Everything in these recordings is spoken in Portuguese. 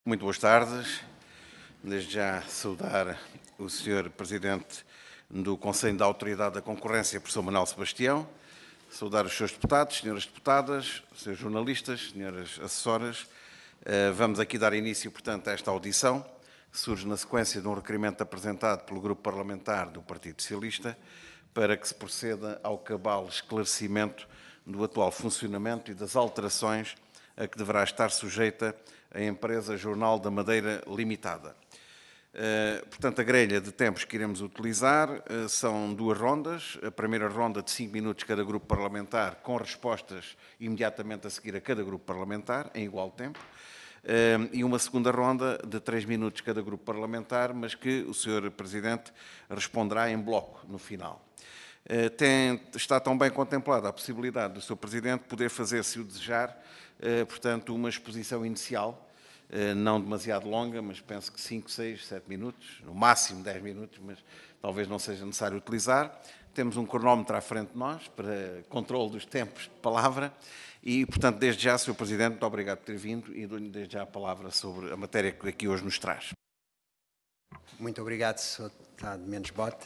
Muito boas tardes. Desde já saudar o Sr. Presidente do Conselho da Autoridade da Concorrência, professor Manuel Sebastião, saudar os Srs. Deputados, Sras. Deputadas, Srs. Jornalistas, Sras. Assessoras. Vamos aqui dar início, portanto, a esta audição, que surge na sequência de um requerimento apresentado pelo Grupo Parlamentar do Partido Socialista, para que se proceda ao cabal esclarecimento do atual funcionamento e das alterações a que deverá estar sujeita a empresa Jornal da Madeira Limitada. Portanto, a grelha de tempos que iremos utilizar são duas rondas. A primeira ronda de 5 minutos cada grupo parlamentar, com respostas imediatamente a seguir a cada grupo parlamentar, em igual tempo. E uma segunda ronda de 3 minutos cada grupo parlamentar, mas que o Sr. Presidente responderá em bloco no final. Está também contemplada a possibilidade do Sr. Presidente poder fazer, se o desejar, portanto, uma exposição inicial, não demasiado longa, mas penso que 5, 6, 7 minutos, no máximo 10 minutos, mas talvez não seja necessário utilizar. Temos um cronómetro à frente de nós para controle dos tempos de palavra e, portanto, desde já, Sr. Presidente, muito obrigado por ter vindo e dou-lhe desde já a palavra sobre a matéria que aqui hoje nos traz. Muito obrigado, Sr. Deputado Mendes Bota.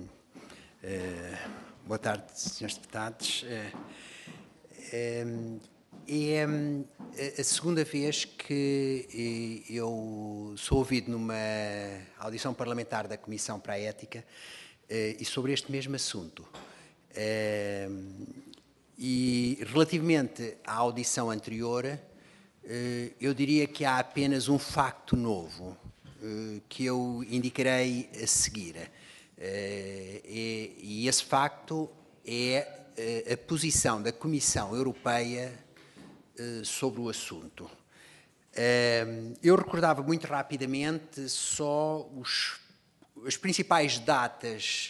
Boa tarde, Srs. Deputados. É a segunda vez que eu sou ouvido numa audição parlamentar da Comissão para a Ética e sobre este mesmo assunto. E relativamente à audição anterior, eu diria que há apenas um facto novo que eu indicarei a seguir. E esse facto é a posição da Comissão Europeia sobre o assunto. Eu recordava muito rapidamente só as principais datas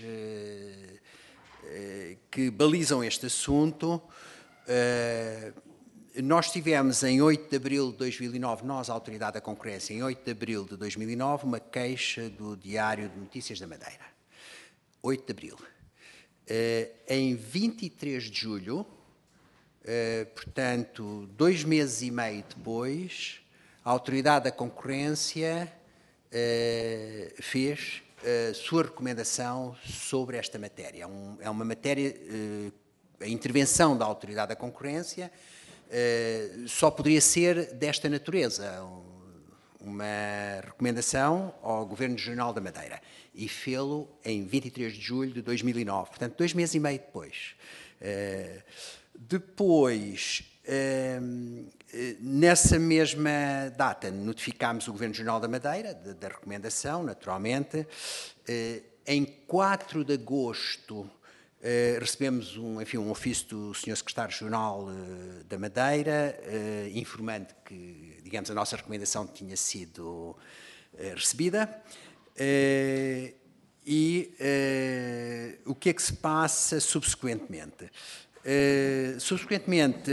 que balizam este assunto. Nós tivemos em 8 de abril de 2009, nós, a Autoridade da Concorrência, em 8 de abril de 2009, uma queixa do Diário de Notícias da Madeira. 8 de abril. Em 23 de julho, portanto, 2 meses e meio depois, a Autoridade da Concorrência fez a sua recomendação sobre esta matéria. É uma matéria, a intervenção da Autoridade da Concorrência só poderia ser desta natureza, uma recomendação ao Governo Regional da Madeira, e fê-lo em 23 de julho de 2009, portanto, 2 meses e meio depois. Depois, nessa mesma data, notificámos o Governo Regional da Madeira da recomendação, naturalmente. Em 4 de agosto, recebemos um ofício do Sr. Secretário Regional da Madeira, informando que, digamos, a nossa recomendação tinha sido recebida. O que é que se passa subsequentemente? Subsequentemente,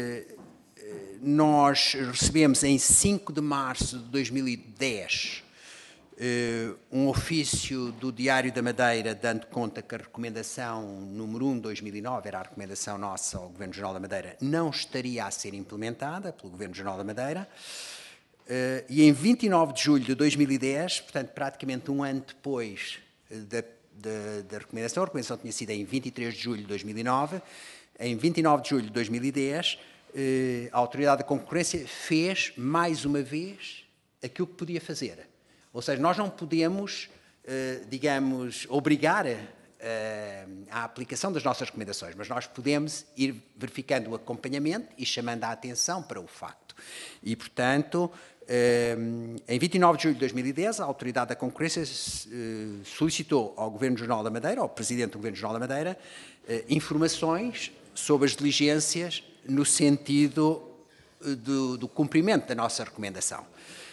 nós recebemos em 5 de março de 2010 um ofício do Diário da Madeira dando conta que a recomendação número 1 de 2009, era a recomendação nossa ao Governo Regional da Madeira, não estaria a ser implementada pelo Governo Regional da Madeira. E em 29 de julho de 2010, portanto, praticamente um ano depois da recomendação, a recomendação tinha sido em 23 de julho de 2009, em 29 de julho de 2010, a Autoridade da Concorrência fez, mais uma vez, aquilo que podia fazer. Ou seja, nós não podemos, digamos, obrigar à aplicação das nossas recomendações, mas nós podemos ir verificando o acompanhamento e chamando a atenção para o facto. E, portanto, em 29 de julho de 2010, a Autoridade da Concorrência solicitou ao Governo Regional da Madeira, ao Presidente do Governo Regional da Madeira, informações sobre as diligências no sentido do cumprimento da nossa recomendação.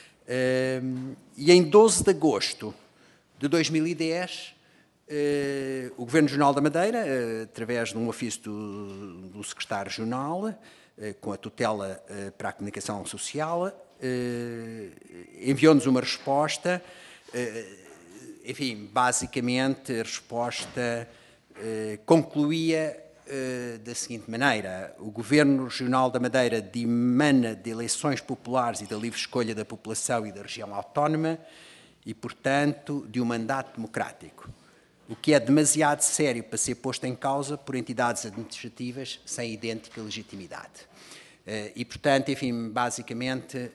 E em 12 de agosto de 2010, o Governo Regional da Madeira, através de um ofício do Secretário Regional, com a tutela para a comunicação social, enviou-nos uma resposta, enfim, basicamente a resposta concluía da seguinte maneira: o Governo Regional da Madeira dimana de eleições populares e da livre escolha da população e da região autónoma e, portanto, de um mandato democrático, o que é demasiado sério para ser posto em causa por entidades administrativas sem idêntica legitimidade. E, portanto, enfim, basicamente,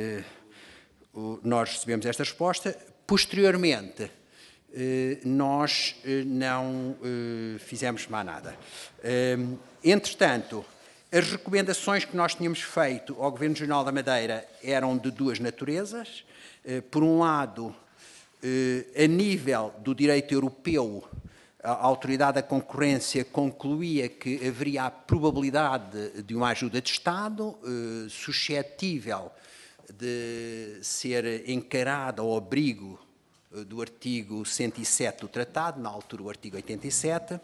nós recebemos esta resposta. Posteriormente, nós não fizemos mais nada. Entretanto, as recomendações que nós tínhamos feito ao Governo Regional da Madeira eram de duas naturezas. Por um lado, a nível do direito europeu, a Autoridade da Concorrência concluía que haveria a probabilidade de uma ajuda de Estado suscetível de ser encarada ao abrigo do artigo 107 do Tratado, na altura o artigo 87,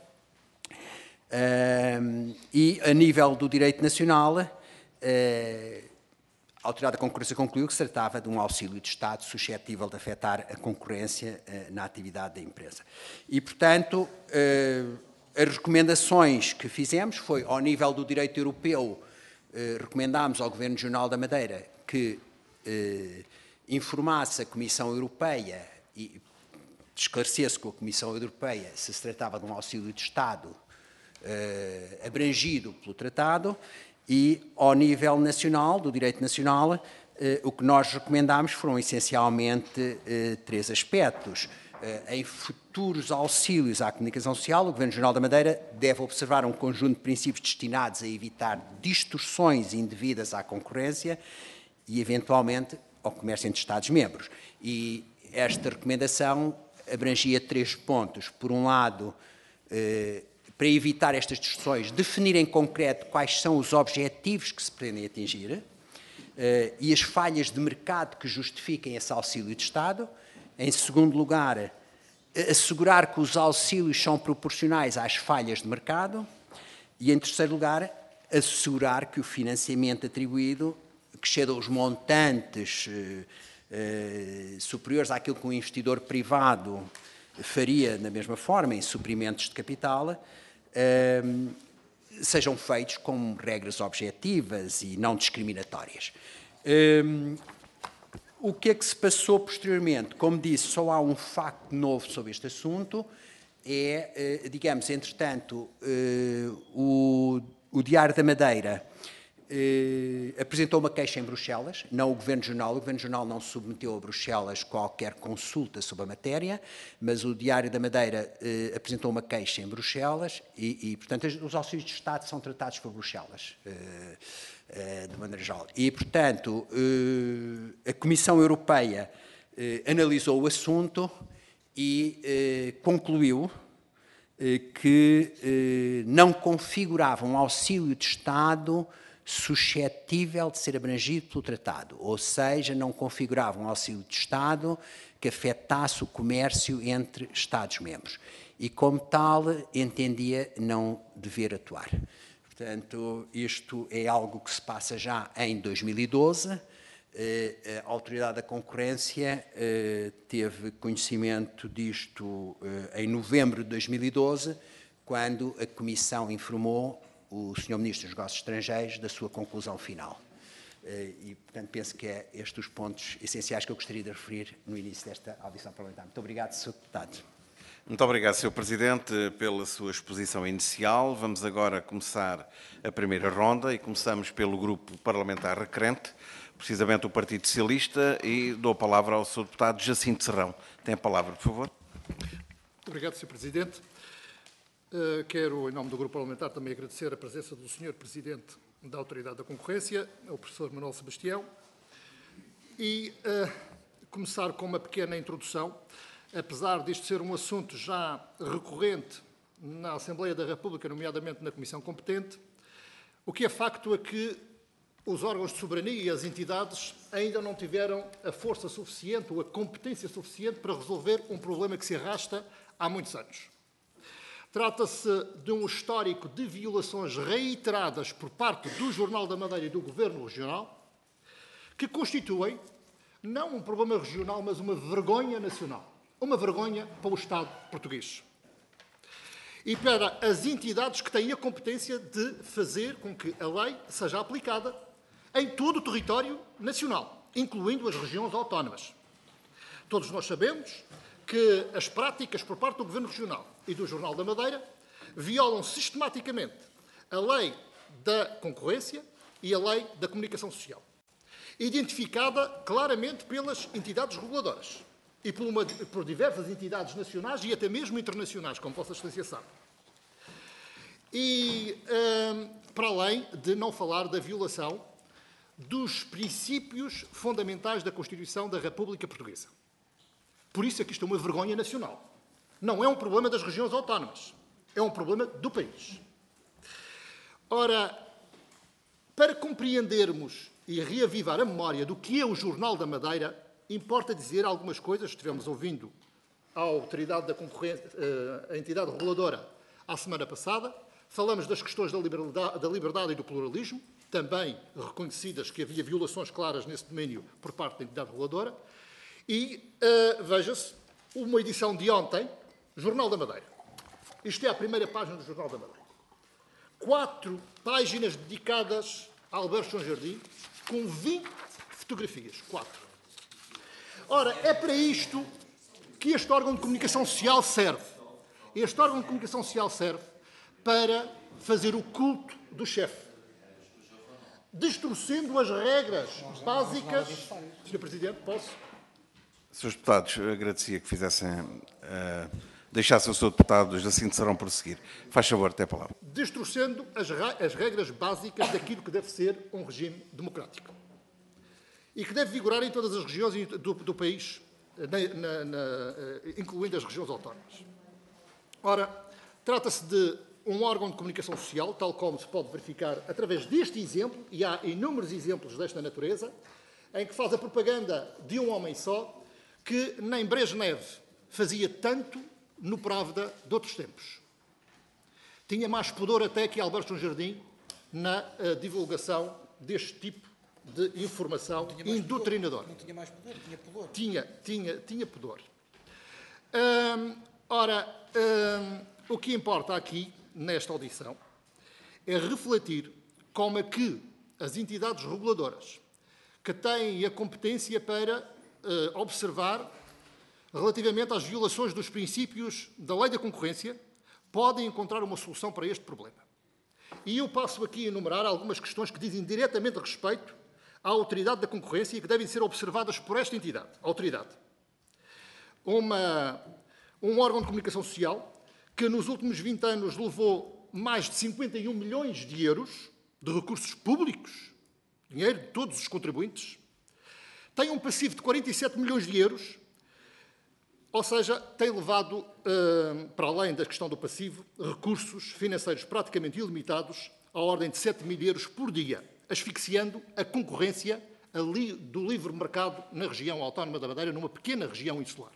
e a nível do direito nacional, a Autoridade da Concorrência concluiu que se tratava de um auxílio de Estado suscetível de afetar a concorrência na atividade da empresa. E, portanto, as recomendações que fizemos foi, ao nível do direito europeu, recomendámos ao Governo Regional da Madeira que informasse a Comissão Europeia e esclarecesse com a Comissão Europeia se tratava de um auxílio de Estado abrangido pelo Tratado. E, ao nível nacional, do direito nacional, o que nós recomendámos foram essencialmente três aspectos. Em futuros auxílios à comunicação social, o Governo Regional da Madeira deve observar um conjunto de princípios destinados a evitar distorções indevidas à concorrência e, eventualmente, ao comércio entre Estados-membros. E esta recomendação abrangia três pontos. Por um lado, para evitar estas distorções, definir em concreto quais são os objetivos que se pretendem atingir e as falhas de mercado que justifiquem esse auxílio de Estado. Em segundo lugar, assegurar que os auxílios são proporcionais às falhas de mercado. E, em terceiro lugar, assegurar que o financiamento atribuído exceda os montantes superiores àquilo que um investidor privado faria da mesma forma, em suprimentos de capital, sejam feitos com regras objetivas e não discriminatórias. O que é que se passou posteriormente? Como disse, só há um facto novo sobre este assunto. Digamos, entretanto, o Diário da Madeira apresentou uma queixa em Bruxelas, não o Governo Regional. O Governo Regional não submeteu a Bruxelas qualquer consulta sobre a matéria, mas o Diário da Madeira apresentou uma queixa em Bruxelas e, portanto, os auxílios de Estado são tratados por Bruxelas, de maneira geral. E, portanto, a Comissão Europeia analisou o assunto e concluiu que não configurava um auxílio de Estado suscetível de ser abrangido pelo Tratado, ou seja, não configurava um auxílio de Estado que afetasse o comércio entre Estados-membros e, como tal, entendia não dever atuar. Portanto, isto é algo que se passa já em 2012. A Autoridade da Concorrência teve conhecimento disto em novembro de 2012, quando a Comissão informou o Sr. Ministro dos Negócios Estrangeiros da sua conclusão final. E, portanto, penso que é estes os pontos essenciais que eu gostaria de referir no início desta audição parlamentar. Muito obrigado, Sr. Deputado. Muito obrigado, Sr. Presidente, pela sua exposição inicial. Vamos agora começar a primeira ronda e começamos pelo Grupo Parlamentar Requerente, precisamente o Partido Socialista, e dou a palavra ao Sr. Deputado Jacinto Serrão. Tem a palavra, por favor. Muito obrigado, Sr. Presidente. Quero, em nome do Grupo Parlamentar, também agradecer a presença do Sr. Presidente da Autoridade da Concorrência, o Professor Manuel Sebastião, e começar com uma pequena introdução. Apesar disto ser um assunto já recorrente na Assembleia da República, nomeadamente na Comissão competente, o que é facto é que os órgãos de soberania e as entidades ainda não tiveram a força suficiente ou a competência suficiente para resolver um problema que se arrasta há muitos anos. Trata-se de um histórico de violações reiteradas por parte do Jornal da Madeira e do Governo Regional, que constituem não um problema regional, mas uma vergonha nacional, uma vergonha para o Estado português. e para as entidades que têm a competência de fazer com que a lei seja aplicada em todo o território nacional, incluindo as regiões autónomas. Todos nós sabemos que as práticas por parte do Governo Regional e do Jornal da Madeira violam sistematicamente a lei da concorrência e a lei da comunicação social, identificada claramente pelas entidades reguladoras e por diversas entidades nacionais e até mesmo internacionais, como Vossa Excelência sabe. E, para além de não falar da violação dos princípios fundamentais da Constituição da República Portuguesa. Por isso é que isto é uma vergonha nacional. Não é um problema das regiões autónomas, é um problema do país. Ora, para compreendermos e reavivar a memória do que é o Jornal da Madeira, importa dizer algumas coisas. Estivemos ouvindo a autoridade da concorrência, a entidade reguladora, à semana passada. Falamos das questões da liberdade e do pluralismo, também reconhecidas que havia violações claras nesse domínio por parte da entidade reguladora. E veja-se uma edição de ontem, Jornal da Madeira. Isto é a primeira página do Jornal da Madeira. 4 páginas dedicadas a Alberto João Jardim, com 20 fotografias. 4. Ora, é para isto que este órgão de comunicação social serve. Este órgão de comunicação social serve para fazer o culto do chefe, distorcendo as regras básicas. Sr. Presidente, posso? Senhores deputados, agradecia que deixassem o Sr. Deputado Jacinto Serão prosseguir. Faz favor, até a palavra. Distorcendo as regras básicas daquilo que deve ser um regime democrático e que deve vigorar em todas as regiões do país, incluindo as regiões autónomas. Ora, trata-se de um órgão de comunicação social, tal como se pode verificar através deste exemplo, e há inúmeros exemplos desta natureza, em que faz a propaganda de um homem só, que nem Brezhnev fazia tanto no Pravda de outros tempos. Tinha mais pudor até que Alberto João Jardim na divulgação deste tipo de informação indutrinadora. Não tinha mais pudor, tinha pudor. Tinha pudor. O que importa aqui, nesta audição, é refletir como é que as entidades reguladoras, que têm a competência para observar relativamente às violações dos princípios da lei da concorrência, podem encontrar uma solução para este problema. E eu passo aqui a enumerar algumas questões que dizem diretamente respeito à autoridade da concorrência e que devem ser observadas por esta autoridade. Um órgão de comunicação social que nos últimos 20 anos levou mais de 51 milhões de euros de recursos públicos, dinheiro de todos os contribuintes, tem um passivo de 47 milhões de euros, ou seja, tem levado, para além da questão do passivo, recursos financeiros praticamente ilimitados, à ordem de 7 mil euros por dia, asfixiando a concorrência do livre mercado na região autónoma da Madeira, numa pequena região insular.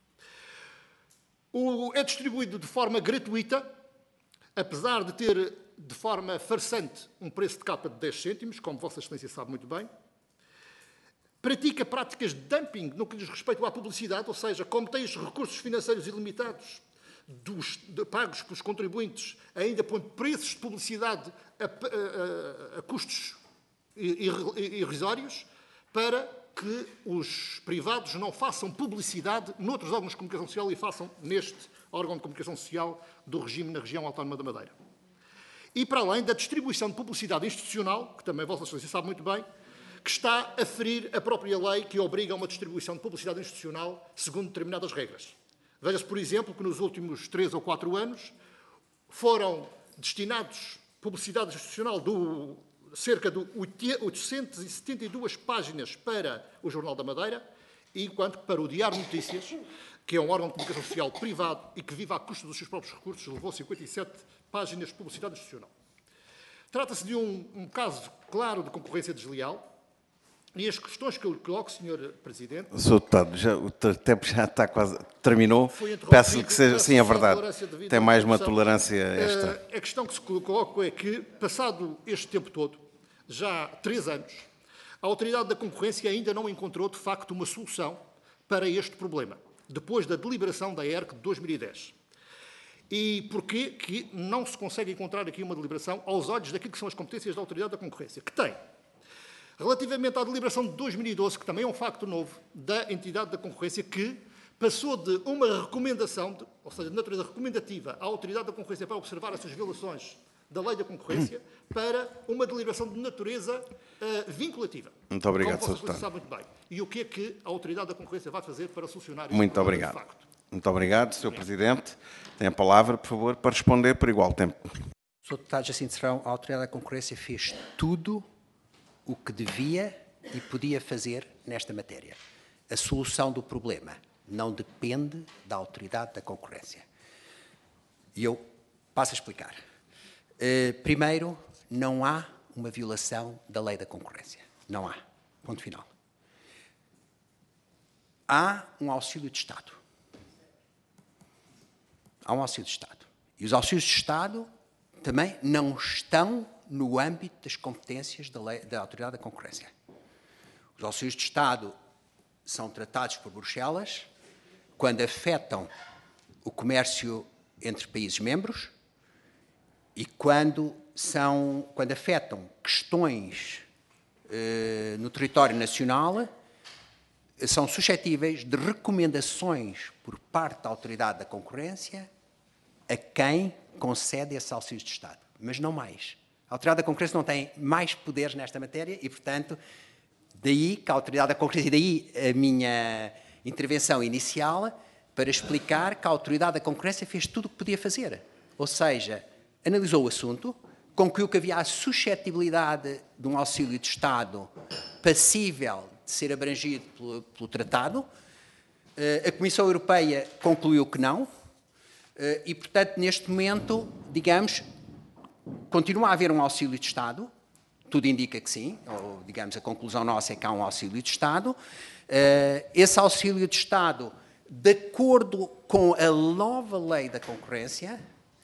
É distribuído de forma gratuita, apesar de ter, de forma farsante, um preço de capa de 10 cêntimos, como Vossa Excelência sabe muito bem. Pratica práticas de dumping no que diz respeito à publicidade, ou seja, como tem os recursos financeiros ilimitados pagos pelos contribuintes, ainda põe preços de publicidade a custos irrisórios para que os privados não façam publicidade noutros órgãos de comunicação social e façam neste órgão de comunicação social do regime na região autónoma da Madeira. E para além da distribuição de publicidade institucional, que também Vossa Excelência sabe muito bem, que está a ferir a própria lei que obriga a uma distribuição de publicidade institucional segundo determinadas regras. Veja-se, por exemplo, que nos últimos 3 ou 4 anos foram destinados publicidade institucional cerca de 872 páginas para o Jornal da Madeira, enquanto que para o Diário Notícias, que é um órgão de comunicação social privado e que vive à custa dos seus próprios recursos, levou 57 páginas de publicidade institucional. Trata-se de um caso claro de concorrência desleal. E as questões que eu lhe coloco, Sr. Presidente... Sr. Deputado, o tempo já está quase... Terminou. Peço-lhe que seja... Sim, é verdade. Tem mais uma tolerância extra. A questão que se coloca é que, passado este tempo todo, já 3 anos, a Autoridade da Concorrência ainda não encontrou, de facto, uma solução para este problema, depois da deliberação da ERC de 2010. E porquê que não se consegue encontrar aqui uma deliberação aos olhos daquilo que são as competências da Autoridade da Concorrência, que tem, relativamente à deliberação de 2012, que também é um facto novo, da entidade da concorrência, que passou de uma recomendação, ou seja, de natureza recomendativa à Autoridade da Concorrência para observar essas violações da lei da concorrência, para uma deliberação de natureza vinculativa. Muito obrigado, como Sr. vocês Deputado. sabem muito bem. E o que é que a Autoridade da Concorrência vai fazer para solucionar este Muito problema de obrigado. facto? Muito obrigado, Sr. Presidente. Tem a palavra, por favor, para responder por igual tempo. Sr. Deputado Jacinto Serrão, a Autoridade da Concorrência fez tudo o que devia e podia fazer nesta matéria. A solução do problema não depende da Autoridade da Concorrência. E eu passo a explicar. Primeiro, não há uma violação da lei da concorrência. Não há. Ponto final. Há um auxílio de Estado. Há um auxílio de Estado. E os auxílios de Estado também não estão no âmbito das competências da Autoridade da Concorrência. Os auxílios de Estado são tratados por Bruxelas quando afetam o comércio entre países membros e quando afetam questões no território nacional, são suscetíveis de recomendações por parte da Autoridade da Concorrência a quem concede esses auxílios de Estado. Mas não mais. A Autoridade da Concorrência não tem mais poderes nesta matéria e, portanto, daí que a Autoridade da Concorrência, e daí a minha intervenção inicial para explicar que a Autoridade da Concorrência fez tudo o que podia fazer. Ou seja, analisou o assunto, concluiu que havia a suscetibilidade de um auxílio de Estado passível de ser abrangido pelo tratado. A Comissão Europeia concluiu que não. E, portanto, neste momento, digamos, continua a haver um auxílio de Estado. Tudo indica que sim, ou, digamos, a conclusão nossa é que há um auxílio de Estado. Esse auxílio de Estado, de acordo com a nova lei da concorrência,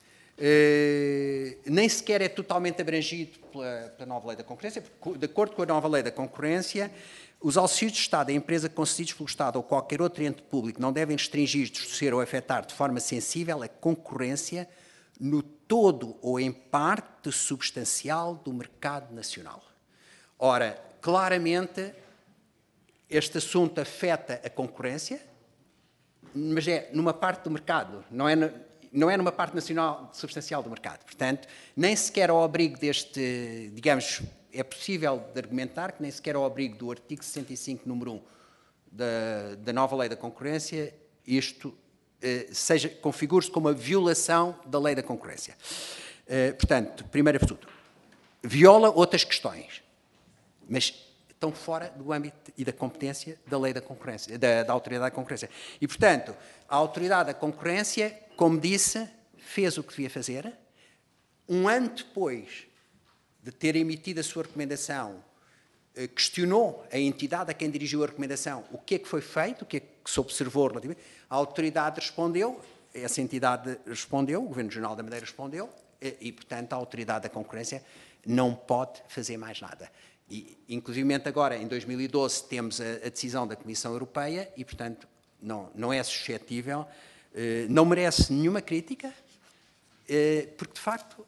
nem sequer é totalmente abrangido pela nova lei da concorrência, porque, de acordo com a nova lei da concorrência, os auxílios de Estado a empresa concedidos pelo Estado ou qualquer outro ente público não devem restringir, distorcer ou afetar de forma sensível a concorrência no todo ou em parte substancial do mercado nacional. Ora, claramente, este assunto afeta a concorrência, mas é numa parte do mercado, não é numa parte nacional substancial do mercado. Portanto, nem sequer ao abrigo deste, digamos, é possível de argumentar que nem sequer ao abrigo do artigo 65, número 1 da nova lei da concorrência, isto configure-se como uma violação da lei da concorrência. Portanto, primeiro de tudo, viola outras questões, mas estão fora do âmbito e da competência da lei da concorrência, da Autoridade da Concorrência. E, portanto, a Autoridade da Concorrência, como disse, fez o que devia fazer. Um ano depois de ter emitido a sua recomendação, questionou a entidade a quem dirigiu a recomendação o que é que foi feito, o que é que se observou relativamente. A autoridade respondeu, essa entidade respondeu, o Governo Regional da Madeira respondeu, e, portanto, a Autoridade da Concorrência não pode fazer mais nada. E, inclusivamente agora, em 2012, temos a decisão da Comissão Europeia e, portanto, não é suscetível, não merece nenhuma crítica, porque, de facto,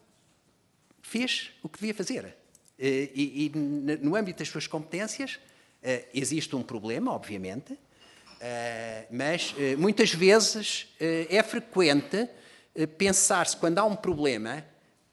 fez o que devia fazer. E no âmbito das suas competências, existe um problema, obviamente, mas muitas vezes é frequente pensar-se, quando há um problema,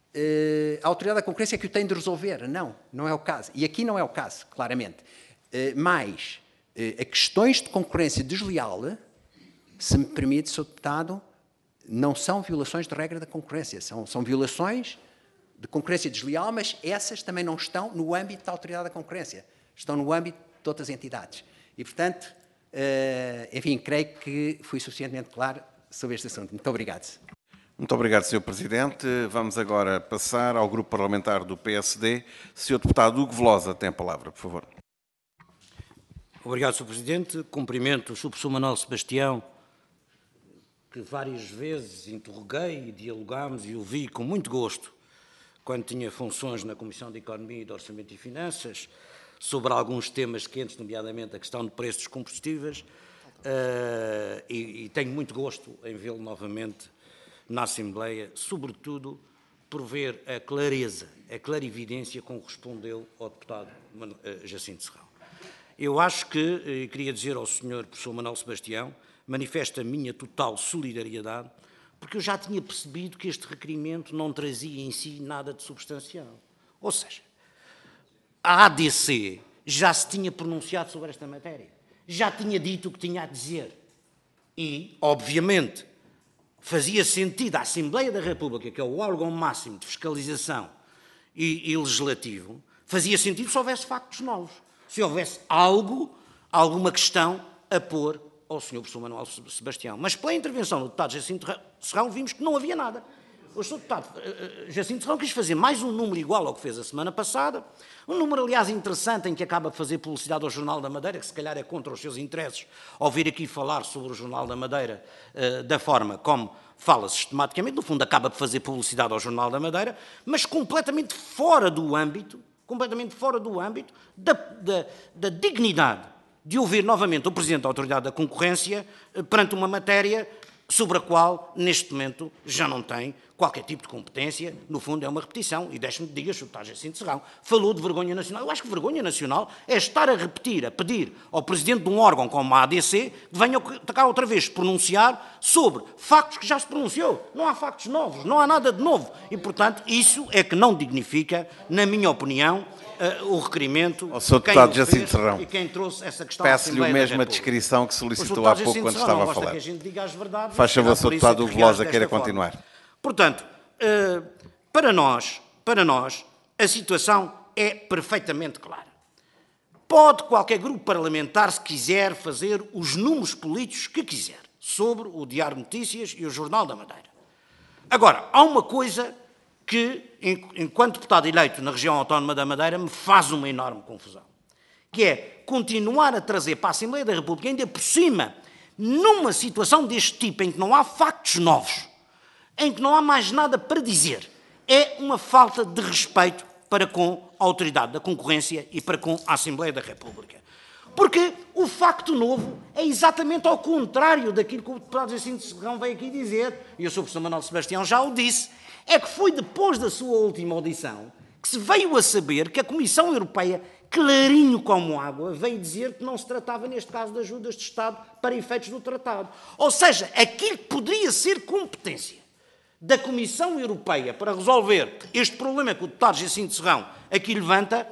a Autoridade da Concorrência é que o tem de resolver. Não é o caso. E aqui não é o caso, claramente. Mas, a questões de concorrência desleal, se me permite, Sr. Deputado, não são violações de regra da concorrência, são violações de concorrência desleal, mas essas também não estão no âmbito da Autoridade da Concorrência, estão no âmbito de outras entidades. E, portanto, enfim, creio que fui suficientemente claro sobre este assunto. Muito obrigado. Muito obrigado, Sr. Presidente. Vamos agora passar ao Grupo Parlamentar do PSD. Sr. Deputado Hugo Velosa tem a palavra, por favor. Obrigado, Sr. Presidente. Cumprimento o Sr. Professor Manuel Sebastião, que várias vezes interroguei e dialogámos e ouvi com muito gosto, quando tinha funções na Comissão de Economia e de Orçamento e Finanças, sobre alguns temas quentes, nomeadamente a questão de preços dos combustíveis, e tenho muito gosto em vê-lo novamente na Assembleia, sobretudo por ver a clareza, a clarividência com que respondeu ao deputado Jacinto Serrão. Eu acho que, queria dizer ao Sr. Professor Manuel Sebastião, manifesto a minha total solidariedade, porque eu já tinha percebido que este requerimento não trazia em si nada de substancial. Ou seja, a ADC já se tinha pronunciado sobre esta matéria, já tinha dito o que tinha a dizer. E, obviamente, fazia sentido à Assembleia da República, que é o órgão máximo de fiscalização e legislativo, fazia sentido se houvesse factos novos, se houvesse alguma questão a pôr ao Sr. Professor Manuel Sebastião. Mas pela intervenção do deputado Jacinto Serrão vimos que não havia nada. O Sr. deputado Jacinto Serrão quis fazer mais um número igual ao que fez a semana passada, um número, aliás, interessante, em que acaba de fazer publicidade ao Jornal da Madeira, que se calhar é contra os seus interesses, ao vir aqui falar sobre o Jornal da Madeira da forma como fala sistematicamente, no fundo acaba de fazer publicidade ao Jornal da Madeira, mas completamente fora do âmbito da dignidade de ouvir novamente o Presidente da Autoridade da Concorrência perante uma matéria sobre a qual, neste momento, já não tem qualquer tipo de competência. No fundo, é uma repetição. E deixe-me dizer, o deputado Jacinto Serrão falou de vergonha nacional. Eu acho que vergonha nacional é estar a repetir, a pedir ao Presidente de um órgão como a ADC que venha cá outra vez pronunciar sobre factos que já se pronunciou. Não há factos novos, não há nada de novo. E, portanto, isso é que não dignifica, na minha opinião, o requerimento. Ao Sr. Deputado Jacinto Serrão, e quem trouxe essa questão peço-lhe a mesma descrição que solicitou há pouco quando estava a falar. Que a gente diga as verdades. Faz favor, Sr. Deputado Hugo Velosa, queira continuar. Portanto, para nós, a situação é perfeitamente clara. Pode qualquer grupo parlamentar, se quiser, fazer os números políticos que quiser sobre o Diário de Notícias e o Jornal da Madeira. Agora, há uma coisa que, enquanto deputado eleito na região autónoma da Madeira, me faz uma enorme confusão, que é continuar a trazer para a Assembleia da República, ainda por cima, numa situação deste tipo, em que não há factos novos, em que não há mais nada para dizer, é uma falta de respeito para com a Autoridade da Concorrência e para com a Assembleia da República. Porque o facto novo é exatamente ao contrário daquilo que o deputado Jacinto Serrão veio aqui dizer, e o Sr. Professor Manuel Sebastião já o disse, é que foi depois da sua última audição que se veio a saber que a Comissão Europeia, clarinho como água, veio dizer que não se tratava, neste caso, de ajudas de Estado para efeitos do tratado. Ou seja, aquilo que poderia ser competência da Comissão Europeia para resolver este problema que o deputado Jacinto Serrão aqui levanta,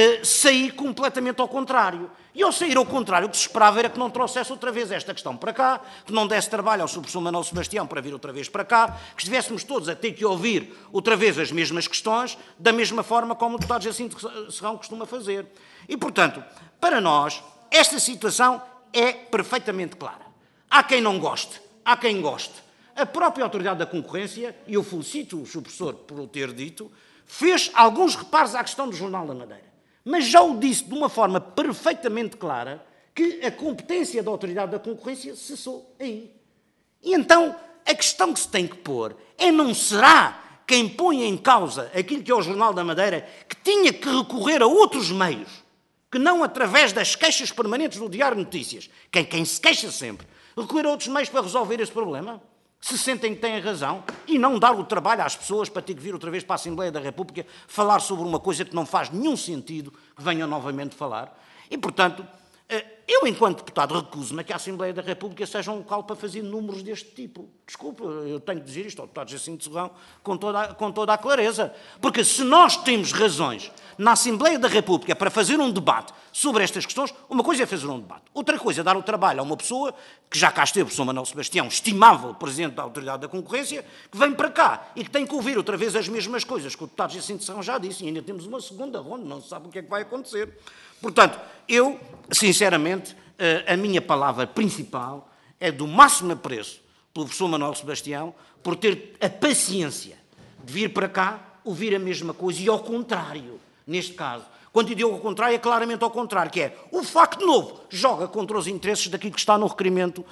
sair completamente ao contrário. E ao sair ao contrário, o que se esperava era que não trouxesse outra vez esta questão para cá, que não desse trabalho ao Sr. Professor Manuel Sebastião para vir outra vez para cá, que estivéssemos todos a ter que ouvir outra vez as mesmas questões, da mesma forma como o deputado Jacinto Serrão costuma fazer. E, portanto, para nós, esta situação é perfeitamente clara. Há quem não goste, há quem goste. A própria Autoridade da Concorrência, e eu felicito o Sr. Professor por o ter dito, fez alguns reparos à questão do Jornal da Madeira. Mas já o disse de uma forma perfeitamente clara que a competência da Autoridade da Concorrência cessou aí. E então a questão que se tem que pôr é: não será quem põe em causa aquilo que é o Jornal da Madeira que tinha que recorrer a outros meios, que não através das queixas permanentes do Diário de Notícias, quem se queixa sempre, recorrer a outros meios para resolver esse problema? Se sentem que têm razão, e não dar o trabalho às pessoas para ter que vir outra vez para a Assembleia da República falar sobre uma coisa que não faz nenhum sentido que venham novamente falar. E, portanto, eu, enquanto deputado, recuso-me a que a Assembleia da República seja um local para fazer números deste tipo. Desculpe, eu tenho que dizer isto ao deputado Jacinto Serrão com toda a clareza. Porque se nós temos razões na Assembleia da República para fazer um debate sobre estas questões, uma coisa é fazer um debate. Outra coisa é dar o trabalho a uma pessoa, que já cá esteve, o Sr. Manuel Sebastião, estimável Presidente da Autoridade da Concorrência, que vem para cá e que tem que ouvir outra vez as mesmas coisas que o deputado Jacinto Serrão já disse, e ainda temos uma segunda ronda, não se sabe o que é que vai acontecer. Portanto, eu, sinceramente, a minha palavra principal é do máximo apreço pelo professor Manuel Sebastião por ter a paciência de vir para cá ouvir a mesma coisa e ao contrário, neste caso. Quando eu digo ao contrário, é claramente ao contrário, que é o facto novo joga contra os interesses daquilo que está no requerimento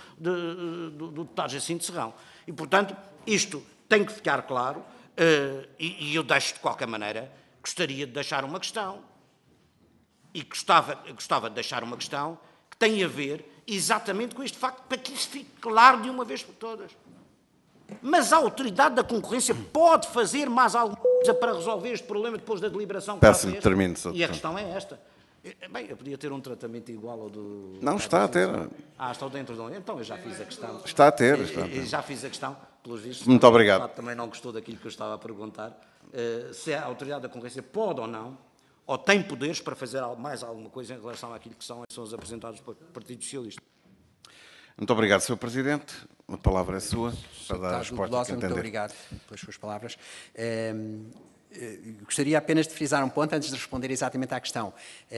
do deputado Jacinto Serrão. E, portanto, isto tem que ficar claro, e eu deixo de qualquer maneira, gostaria de deixar uma questão, e gostava de deixar uma questão que tem a ver exatamente com este facto, para que isso fique claro de uma vez por todas. Mas a Autoridade da Concorrência pode fazer mais alguma coisa para resolver este problema depois da deliberação que já fez? Peço-lhe que termine, Sr. E a questão é esta. Bem, eu podia ter um tratamento igual ao do... Não, está a ter. Está dentro de... Então, eu já fiz a questão. Está a ter. Está a ter. Já fiz a questão, pelos vistos. Muito obrigado. Também não gostou daquilo que eu estava a perguntar. Se a Autoridade da Concorrência pode ou não, ou tem poderes para fazer mais alguma coisa em relação àquilo que são as apresentados pelo Partido Socialista. Muito obrigado, Sr. Presidente. A palavra é sua para dar a resposta que Muito entender. obrigado pelas suas palavras. Gostaria apenas de frisar um ponto antes de responder exatamente à questão.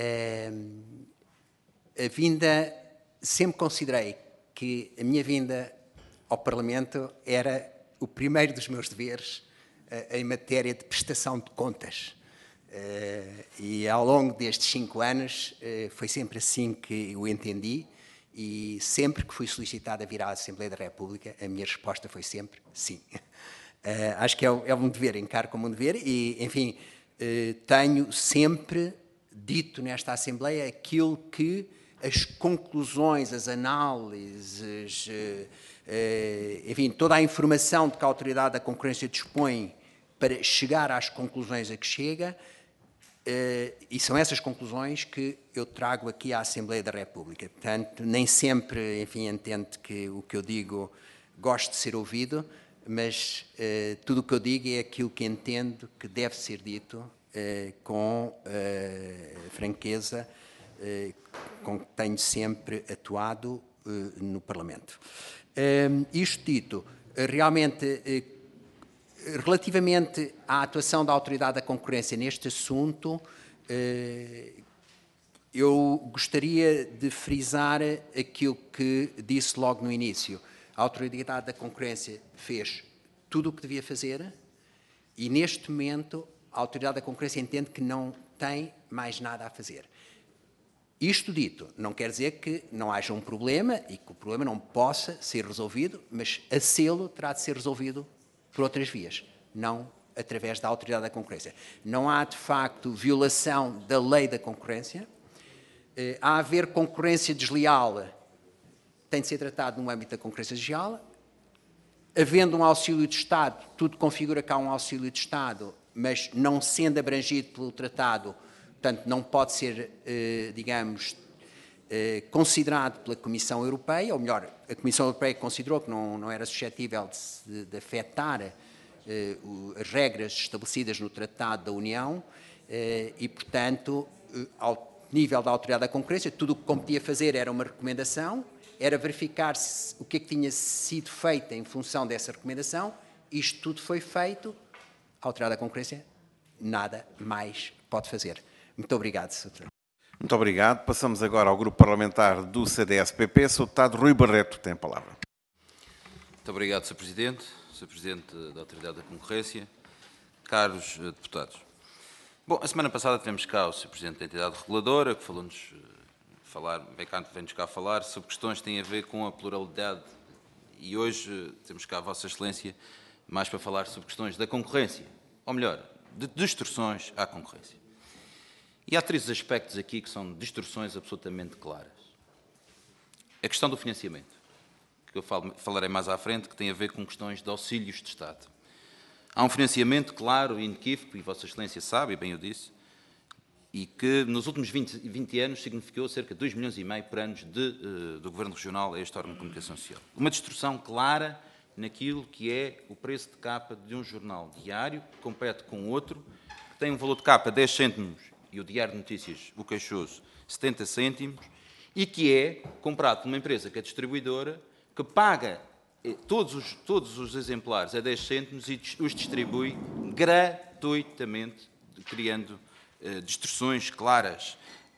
Sempre considerei que a minha vinda ao Parlamento era o primeiro dos meus deveres em matéria de prestação de contas. E ao longo destes 5 anos foi sempre assim que eu entendi, e sempre que fui solicitado a vir à Assembleia da República, a minha resposta foi sempre sim. Acho que é um dever, encaro como um dever, e, enfim, tenho sempre dito nesta Assembleia aquilo que as conclusões, as análises, enfim, toda a informação de que a Autoridade da Concorrência dispõe para chegar às conclusões a que chega, e são essas conclusões que eu trago aqui à Assembleia da República. Portanto, nem sempre, enfim, entendo que o que eu digo gosto de ser ouvido, mas tudo o que eu digo é aquilo que entendo que deve ser dito com franqueza, com que tenho sempre atuado no Parlamento. Isto dito, realmente, relativamente à atuação da Autoridade da Concorrência neste assunto, eu gostaria de frisar aquilo que disse logo no início. A Autoridade da Concorrência fez tudo o que devia fazer e, neste momento, a Autoridade da Concorrência entende que não tem mais nada a fazer. Isto dito, não quer dizer que não haja um problema e que o problema não possa ser resolvido, mas a selo terá de ser resolvido por outras vias, não através da Autoridade da Concorrência. Não há, de facto, violação da lei da concorrência. A haver concorrência desleal, tem de ser tratado no âmbito da concorrência desleal. Havendo um auxílio de Estado, tudo configura que há um auxílio de Estado, mas não sendo abrangido pelo tratado, portanto, não pode ser, digamos, considerado pela Comissão Europeia, ou melhor, a Comissão Europeia considerou que não era suscetível de afetar as regras estabelecidas no Tratado da União e, portanto, ao nível da Autoridade da Concorrência, tudo o que competia fazer era uma recomendação, era verificar o que é que tinha sido feito em função dessa recomendação. Isto tudo foi feito, a Autoridade da Concorrência nada mais pode fazer. Muito obrigado, Sr. Muito obrigado. Passamos agora ao grupo parlamentar do CDS-PP. Sr. Deputado Rui Barreto tem a palavra. Muito obrigado, Sr. Presidente, Sr. Presidente da Autoridade da Concorrência, caros deputados. Bom, a semana passada tivemos cá o Sr. Presidente da entidade reguladora, que falou-nos vem-nos cá falar sobre questões que têm a ver com a pluralidade, e hoje temos cá a Vossa Excelência mais para falar sobre questões da concorrência, ou melhor, de distorções à concorrência. E há 3 aspectos aqui que são distorções absolutamente claras. A questão do financiamento, que eu falarei mais à frente, que tem a ver com questões de auxílios de Estado. Há um financiamento claro e inequívoco, e Vossa Excelência sabe, e bem eu disse, e que nos últimos 20 anos significou cerca de 2,5 milhões por ano do Governo Regional a este órgão de comunicação social. Uma distorção clara naquilo que é o preço de capa de um jornal diário, que compete com outro, que tem um valor de capa 10 cêntimos, e o Diário de Notícias, o Queixoso, 70 cêntimos, e que é comprado por uma empresa que é distribuidora, que paga todos os exemplares a 10 cêntimos e os distribui gratuitamente, criando distorções claras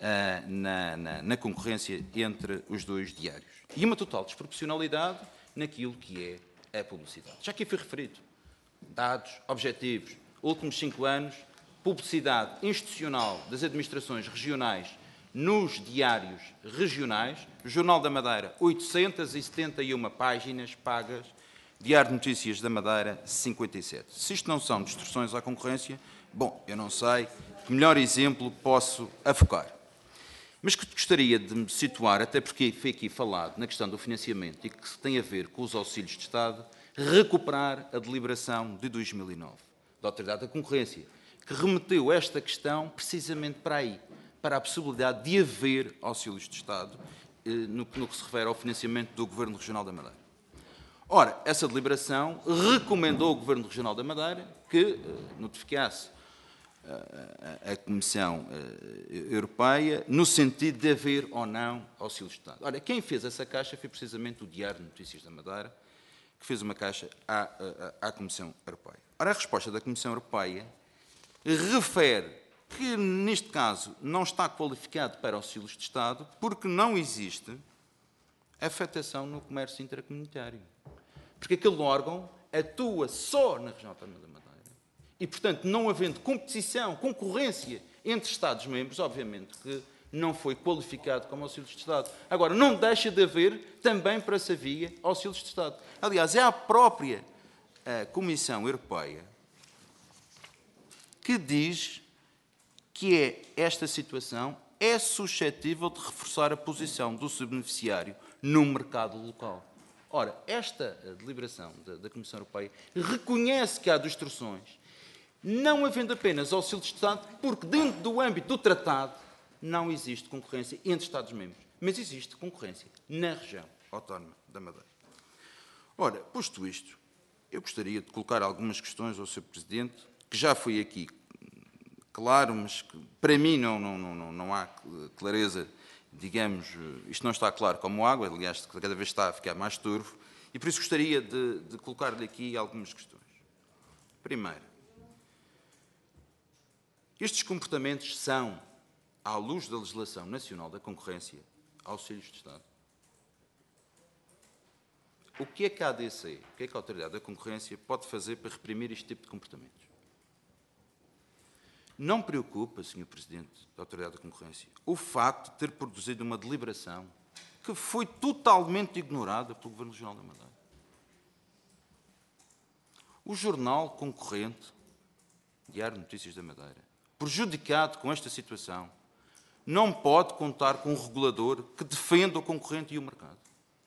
na concorrência entre os 2 diários. E uma total desproporcionalidade naquilo que é a publicidade. Já aqui foi referido. Dados objetivos. Últimos 5 anos, publicidade institucional das administrações regionais nos diários regionais. Jornal da Madeira, 871 páginas pagas. Diário de Notícias da Madeira, 57. Se isto não são distorções à concorrência, bom, eu não sei que melhor exemplo posso afocar. Mas que gostaria de me situar, até porque foi aqui falado na questão do financiamento e que tem a ver com os auxílios de Estado, recuperar a deliberação de 2009 da Autoridade da Concorrência, que remeteu esta questão precisamente para aí, para a possibilidade de haver auxílios de Estado no que se refere ao financiamento do Governo Regional da Madeira. Ora, essa deliberação recomendou ao Governo Regional da Madeira que notificasse a Comissão Europeia no sentido de haver ou não auxílios de Estado. Ora, quem fez essa caixa foi precisamente o Diário de Notícias da Madeira, que fez uma caixa à Comissão Europeia. Ora, a resposta da Comissão Europeia refere que, neste caso, não está qualificado para auxílios de Estado porque não existe afetação no comércio intracomunitário. Porque aquele órgão atua só na região autónoma da Madeira e, portanto, não havendo competição, concorrência entre Estados-membros, obviamente que não foi qualificado como auxílios de Estado. Agora, não deixa de haver também para essa via auxílios de Estado. Aliás, é a própria Comissão Europeia que diz que esta situação é suscetível de reforçar a posição do subbeneficiário no mercado local. Ora, esta deliberação da Comissão Europeia reconhece que há distorções, não havendo apenas auxílios de Estado, porque dentro do âmbito do tratado não existe concorrência entre Estados-membros, mas existe concorrência na região autónoma da Madeira. Ora, posto isto, eu gostaria de colocar algumas questões ao Sr. Presidente, que já foi aqui claro, mas que para mim não há clareza, digamos, isto não está claro como água, aliás, cada vez está a ficar mais turvo, e por isso gostaria de colocar-lhe aqui algumas questões. Primeiro, estes comportamentos são, à luz da legislação nacional da concorrência, auxílios de Estado? O que é que a ADC, o que é que a Autoridade da Concorrência pode fazer para reprimir este tipo de comportamentos? Não preocupa, Sr. Presidente da Autoridade da Concorrência, o facto de ter produzido uma deliberação que foi totalmente ignorada pelo Governo Regional da Madeira. O jornal concorrente, Diário de Notícias da Madeira, prejudicado com esta situação, não pode contar com um regulador que defenda o concorrente e o mercado.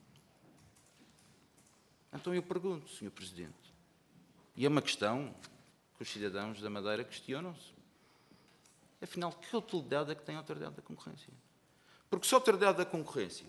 Então eu pergunto, Sr. Presidente, e é uma questão que os cidadãos da Madeira questionam-se, afinal, que utilidade é que tem a Autoridade da Concorrência? Porque se a Autoridade da Concorrência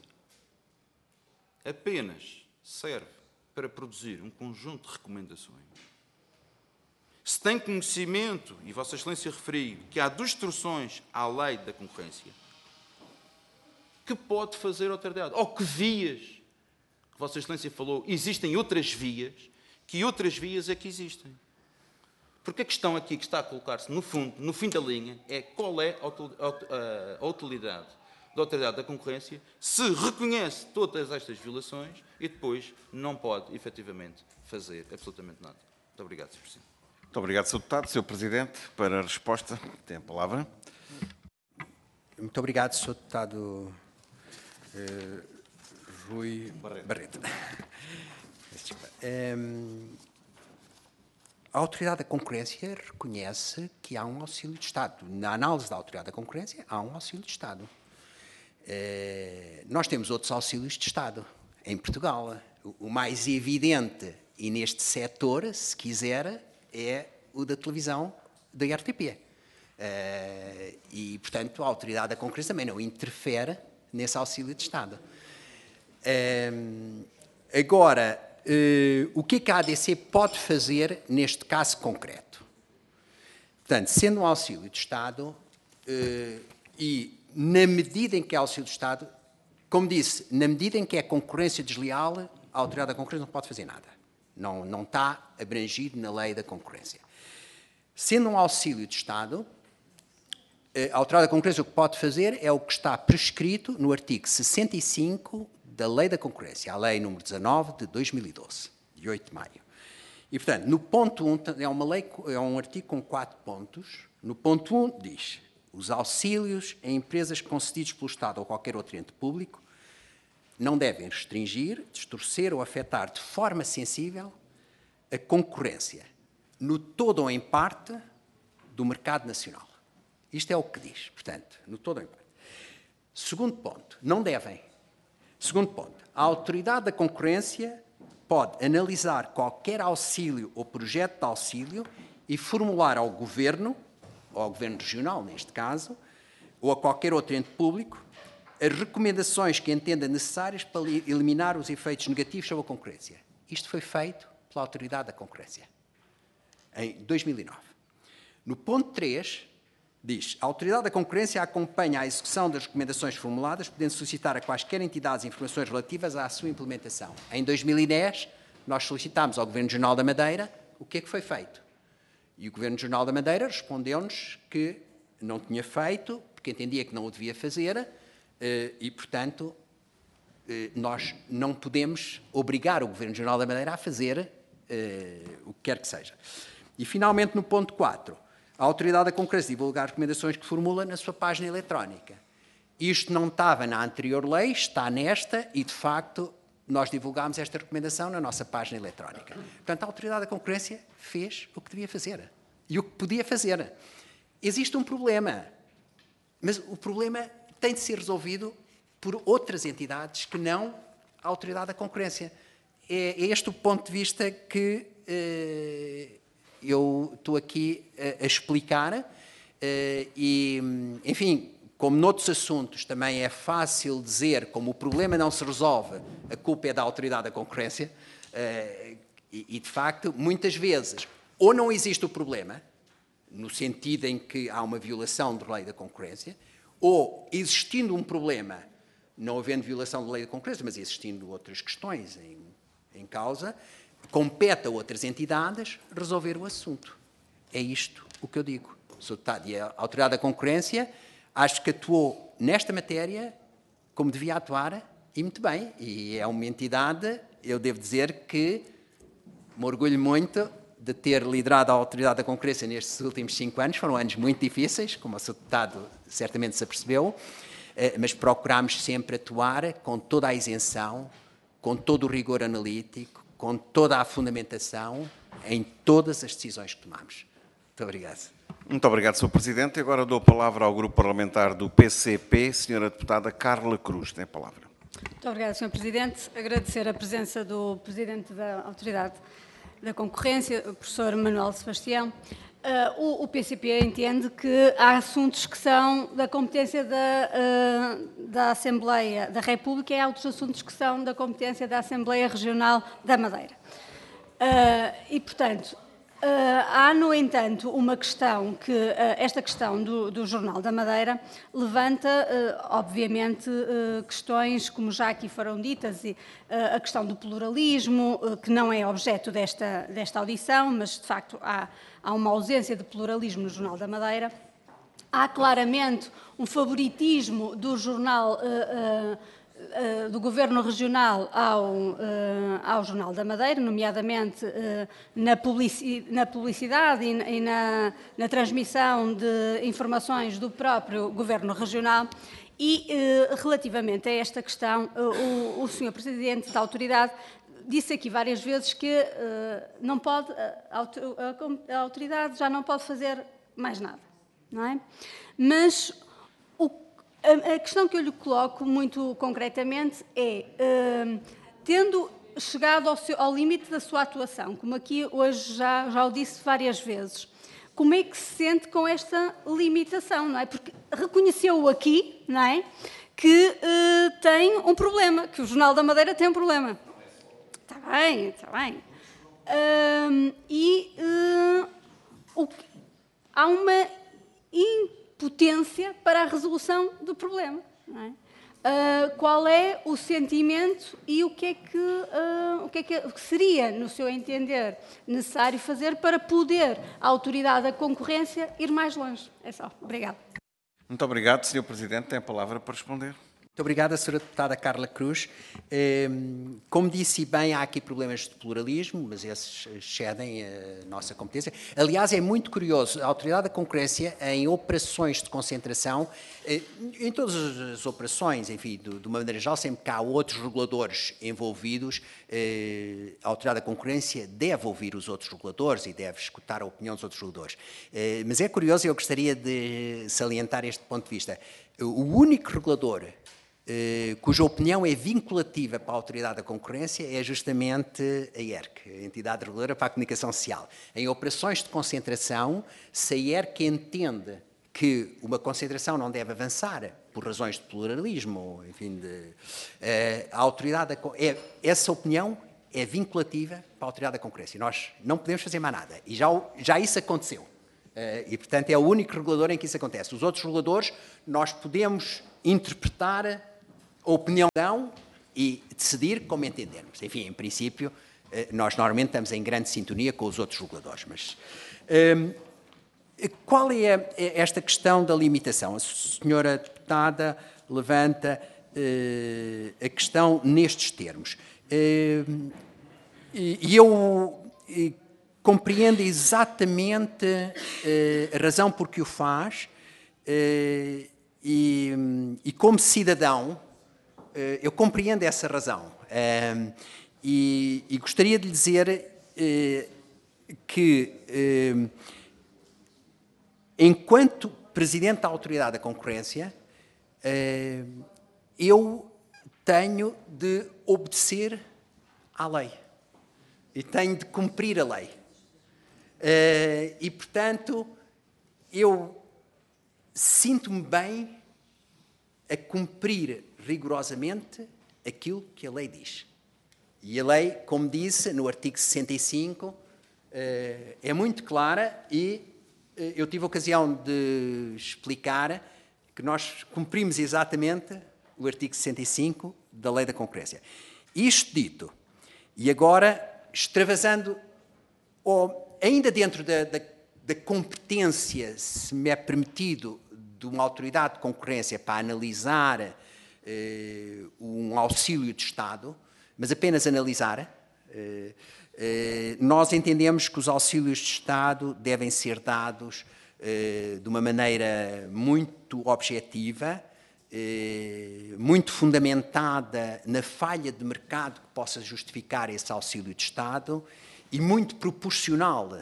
apenas serve para produzir um conjunto de recomendações, se tem conhecimento, e Vossa Excelência referiu, que há distorções à lei da concorrência, que pode fazer a Autoridade? Ou que vias, que Vossa Excelência falou, existem outras vias, que outras vias é que existem? Porque a questão aqui que está a colocar-se, no fundo, no fim da linha, é qual é a utilidade da Autoridade da Concorrência se reconhece todas estas violações e depois não pode, efetivamente, fazer absolutamente nada. Muito obrigado, Sr. Presidente. Muito obrigado, Sr. Deputado. Sr. Presidente, para a resposta, tem a palavra. Muito obrigado, Sr. Deputado Rui Barreto. A Autoridade da Concorrência reconhece que há um auxílio de Estado. Na análise da Autoridade da Concorrência, há um auxílio de Estado. Nós temos outros auxílios de Estado em Portugal. O mais evidente, e neste setor, se quiser, é o da televisão da RTP. E, portanto, a Autoridade da Concorrência também não interfere nesse auxílio de Estado. Agora, o que é que a ADC pode fazer neste caso concreto? Portanto, sendo um auxílio de Estado, e na medida em que é auxílio de Estado, como disse, na medida em que é concorrência desleal, a Autoridade da Concorrência não pode fazer nada. Não está abrangido na lei da concorrência. Sendo um auxílio de Estado, a Autoridade da Concorrência o que pode fazer é o que está prescrito no artigo 65 da Lei da Concorrência, a Lei número 19 de 2012, de 8 de maio. E, portanto, no ponto 1, é um artigo com 4 pontos. No ponto 1 diz: os auxílios a empresas concedidos pelo Estado ou qualquer outro ente público não devem restringir, distorcer ou afetar de forma sensível a concorrência, no todo ou em parte, do mercado nacional. Isto é o que diz, portanto, no todo ou em parte. Segundo ponto, não devem. Segundo ponto, a Autoridade da Concorrência pode analisar qualquer auxílio ou projeto de auxílio e formular ao Governo, ou ao Governo Regional, neste caso, ou a qualquer outro ente público, as recomendações que entenda necessárias para eliminar os efeitos negativos sobre a concorrência. Isto foi feito pela Autoridade da Concorrência, em 2009. No ponto 3, diz: a Autoridade da Concorrência acompanha a execução das recomendações formuladas, podendo solicitar a quaisquer entidades informações relativas à sua implementação. Em 2010, nós solicitámos ao Governo Regional da Madeira o que é que foi feito. E o Governo Regional da Madeira respondeu-nos que não tinha feito, porque entendia que não o devia fazer, e, portanto, nós não podemos obrigar o Governo Regional da Madeira a fazer o que quer que seja. E, finalmente, no ponto 4, a Autoridade da Concorrência divulgar as recomendações que formula na sua página eletrónica. Isto não estava na anterior lei, está nesta, e, de facto, nós divulgámos esta recomendação na nossa página eletrónica. Portanto, a Autoridade da Concorrência fez o que devia fazer e o que podia fazer. Existe um problema, mas o problema tem de ser resolvido por outras entidades que não a Autoridade da Concorrência. É este o ponto de vista que eu estou aqui a explicar e, enfim, como noutros assuntos também é fácil dizer, como o problema não se resolve, a culpa é da Autoridade da Concorrência, e de facto, muitas vezes, ou não existe o problema, no sentido em que há uma violação da lei da concorrência, ou existindo um problema, não havendo violação da lei da concorrência, mas existindo outras questões em causa, compete a outras entidades resolver o assunto. É isto o que eu digo. E a Autoridade da Concorrência acho que atuou nesta matéria como devia atuar e muito bem. E é uma entidade, eu devo dizer que me orgulho muito de ter liderado a Autoridade da Concorrência nestes últimos 5 anos. Foram anos muito difíceis, como o Sr. Deputado certamente se apercebeu, mas procurámos sempre atuar com toda a isenção, com todo o rigor analítico, com toda a fundamentação em todas as decisões que tomamos. Muito obrigado. Muito obrigado, Sr. Presidente. Agora dou a palavra ao Grupo Parlamentar do PCP, Sra. Deputada Carla Cruz. Tem a palavra. Muito obrigada, Sr. Presidente. Agradecer a presença do Presidente da Autoridade da Concorrência, o professor Manuel Sebastião. O PCP entende que há assuntos que são da competência da Assembleia da República e há outros assuntos que são da competência da Assembleia Regional da Madeira. E, portanto, há, no entanto, uma questão que, esta questão do Jornal da Madeira levanta, obviamente, questões, como já aqui foram ditas, e a questão do pluralismo, que não é objeto desta audição, mas, de facto, há uma ausência de pluralismo no Jornal da Madeira. Há claramente um favoritismo do jornal do Governo Regional ao Jornal da Madeira, nomeadamente na publicidade e na transmissão de informações do próprio Governo Regional. E, relativamente a esta questão, o Sr. Presidente da Autoridade disse aqui várias vezes que não pode, a Autoridade já não pode fazer mais nada, não é? Mas a questão que eu lhe coloco muito concretamente é, tendo chegado ao limite da sua atuação, como aqui hoje já o disse várias vezes, como é que se sente com esta limitação, não é? Porque reconheceu aqui, não é, que tem um problema, que o Jornal da Madeira tem um problema. Está bem, está bem. Há uma impotência para a resolução do problema. Não é? Qual é o sentimento e o que é que seria, no seu entender, necessário fazer para poder a Autoridade da Concorrência ir mais longe? É só. Obrigada. Muito obrigado, Sr. Presidente. Tem a palavra para responder. Muito obrigada, Sra. Deputada Carla Cruz. Como disse bem, há aqui problemas de pluralismo, mas esses excedem a nossa competência. Aliás, é muito curioso, a Autoridade da Concorrência, em operações de concentração, em todas as operações, enfim, de uma maneira geral, sempre que há outros reguladores envolvidos, a Autoridade da Concorrência deve ouvir os outros reguladores e deve escutar a opinião dos outros reguladores. Mas é curioso, e eu gostaria de salientar este ponto de vista. O único regulador cuja opinião é vinculativa para a Autoridade da Concorrência, é justamente a IERC, a Entidade Reguladora para a Comunicação Social. Em operações de concentração, se a IERC entende que uma concentração não deve avançar por razões de pluralismo, enfim, a Autoridade essa opinião é vinculativa para a Autoridade da Concorrência. Nós não podemos fazer mais nada. E já isso aconteceu. E, portanto, é o único regulador em que isso acontece. Os outros reguladores, nós podemos interpretar a opinião e decidir como entendermos. Enfim, em princípio, nós normalmente estamos em grande sintonia com os outros reguladores. Mas qual é esta questão da limitação? A senhora deputada levanta a questão nestes termos. E eu compreendo exatamente a razão por que o faz e como cidadão, eu compreendo essa razão. E gostaria de lhe dizer que, enquanto Presidente da Autoridade da Concorrência, eu tenho de obedecer à lei e tenho de cumprir a lei. E, portanto, eu sinto-me bem a cumprir rigorosamente aquilo que a lei diz. E a lei, como disse no artigo 65, é muito clara e eu tive a ocasião de explicar que nós cumprimos exatamente o artigo 65 da Lei da Concorrência. Isto dito, e agora extravasando, ou ainda dentro da competência, se me é permitido, de uma autoridade de concorrência para analisar um auxílio de Estado, mas apenas analisar, nós entendemos que os auxílios de Estado devem ser dados de uma maneira muito objetiva, muito fundamentada na falha de mercado que possa justificar esse auxílio de Estado e muito proporcional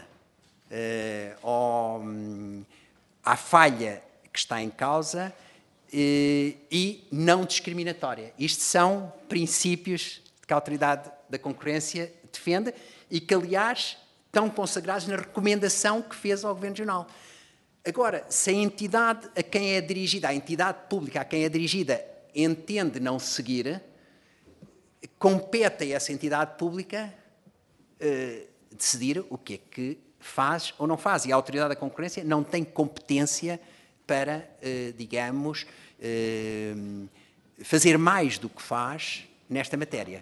à falha que está em causa e não discriminatória. Isto são princípios que a Autoridade da Concorrência defende e que, aliás, estão consagrados na recomendação que fez ao Governo Regional. Agora, se a entidade a quem é dirigida, a entidade pública a quem é dirigida, entende não seguir, compete a essa entidade pública decidir o que é que faz ou não faz. E a Autoridade da Concorrência não tem competência para, digamos, fazer mais do que faz nesta matéria.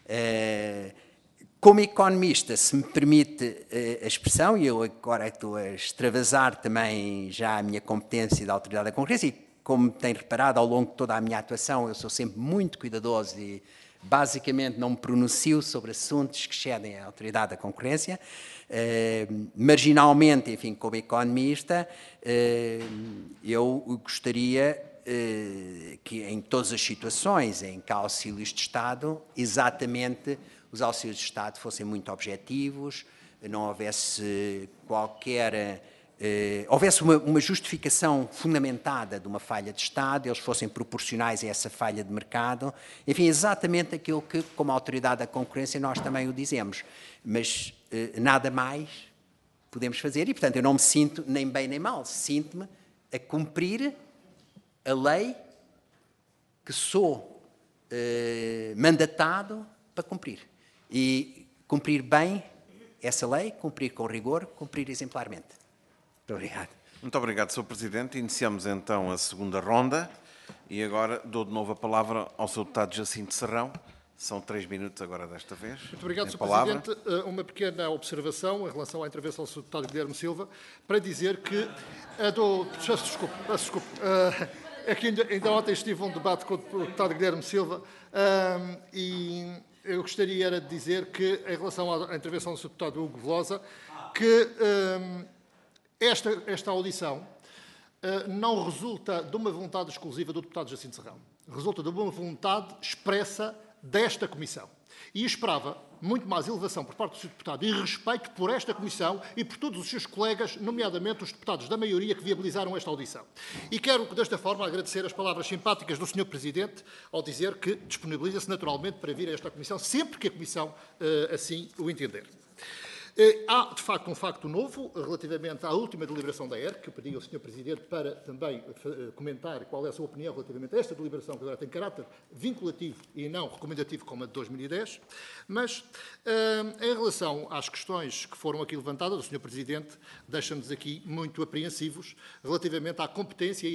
Como economista, se me permite a expressão, e eu agora estou a extravasar também já a minha competência da Autoridade da Concorrência, e como tem reparado ao longo de toda a minha atuação, eu sou sempre muito cuidadoso e basicamente não me pronuncio sobre assuntos que excedem a Autoridade da Concorrência. Marginalmente, enfim, como economista, eu gostaria que em todas as situações em que há auxílios de Estado, exatamente os auxílios de Estado fossem muito objetivos, não houvesse houvesse uma justificação fundamentada de uma falha de Estado, eles fossem proporcionais a essa falha de mercado, enfim, exatamente aquilo que, como Autoridade da Concorrência, nós também o dizemos, mas nada mais podemos fazer e, portanto, eu não me sinto nem bem nem mal, sinto-me a cumprir a lei que sou mandatado para cumprir. E cumprir bem essa lei, cumprir com rigor, cumprir exemplarmente. Muito obrigado. Muito obrigado, Sr. Presidente. Iniciamos então a segunda ronda e agora dou de novo a palavra ao Sr. Deputado Jacinto Serrão. São 3 minutos agora desta vez. Muito obrigado, Sr. Presidente. Uma pequena observação em relação à intervenção do Sr. Deputado Guilherme Silva, para dizer que desculpe. É que ainda ontem estive um debate com o deputado Guilherme Silva e eu gostaria de dizer que, em relação à intervenção do Sr. deputado Hugo Velosa, que esta audição não resulta de uma vontade exclusiva do deputado Jacinto Serrão. Resulta de uma vontade expressa desta Comissão. E esperava muito mais elevação por parte do Sr. Deputado e respeito por esta Comissão e por todos os seus colegas, nomeadamente os deputados da maioria que viabilizaram esta audição. E quero, desta forma, agradecer as palavras simpáticas do Sr. Presidente ao dizer que disponibiliza-se naturalmente para vir a esta Comissão sempre que a Comissão assim o entender. Há, de facto, um facto novo relativamente à última deliberação da ERC, que eu pedi ao Sr. Presidente para também comentar qual é a sua opinião relativamente a esta deliberação, que agora tem caráter vinculativo e não recomendativo como a de 2010. Mas, em relação às questões que foram aqui levantadas, o Sr. Presidente deixa-nos aqui muito apreensivos relativamente à competência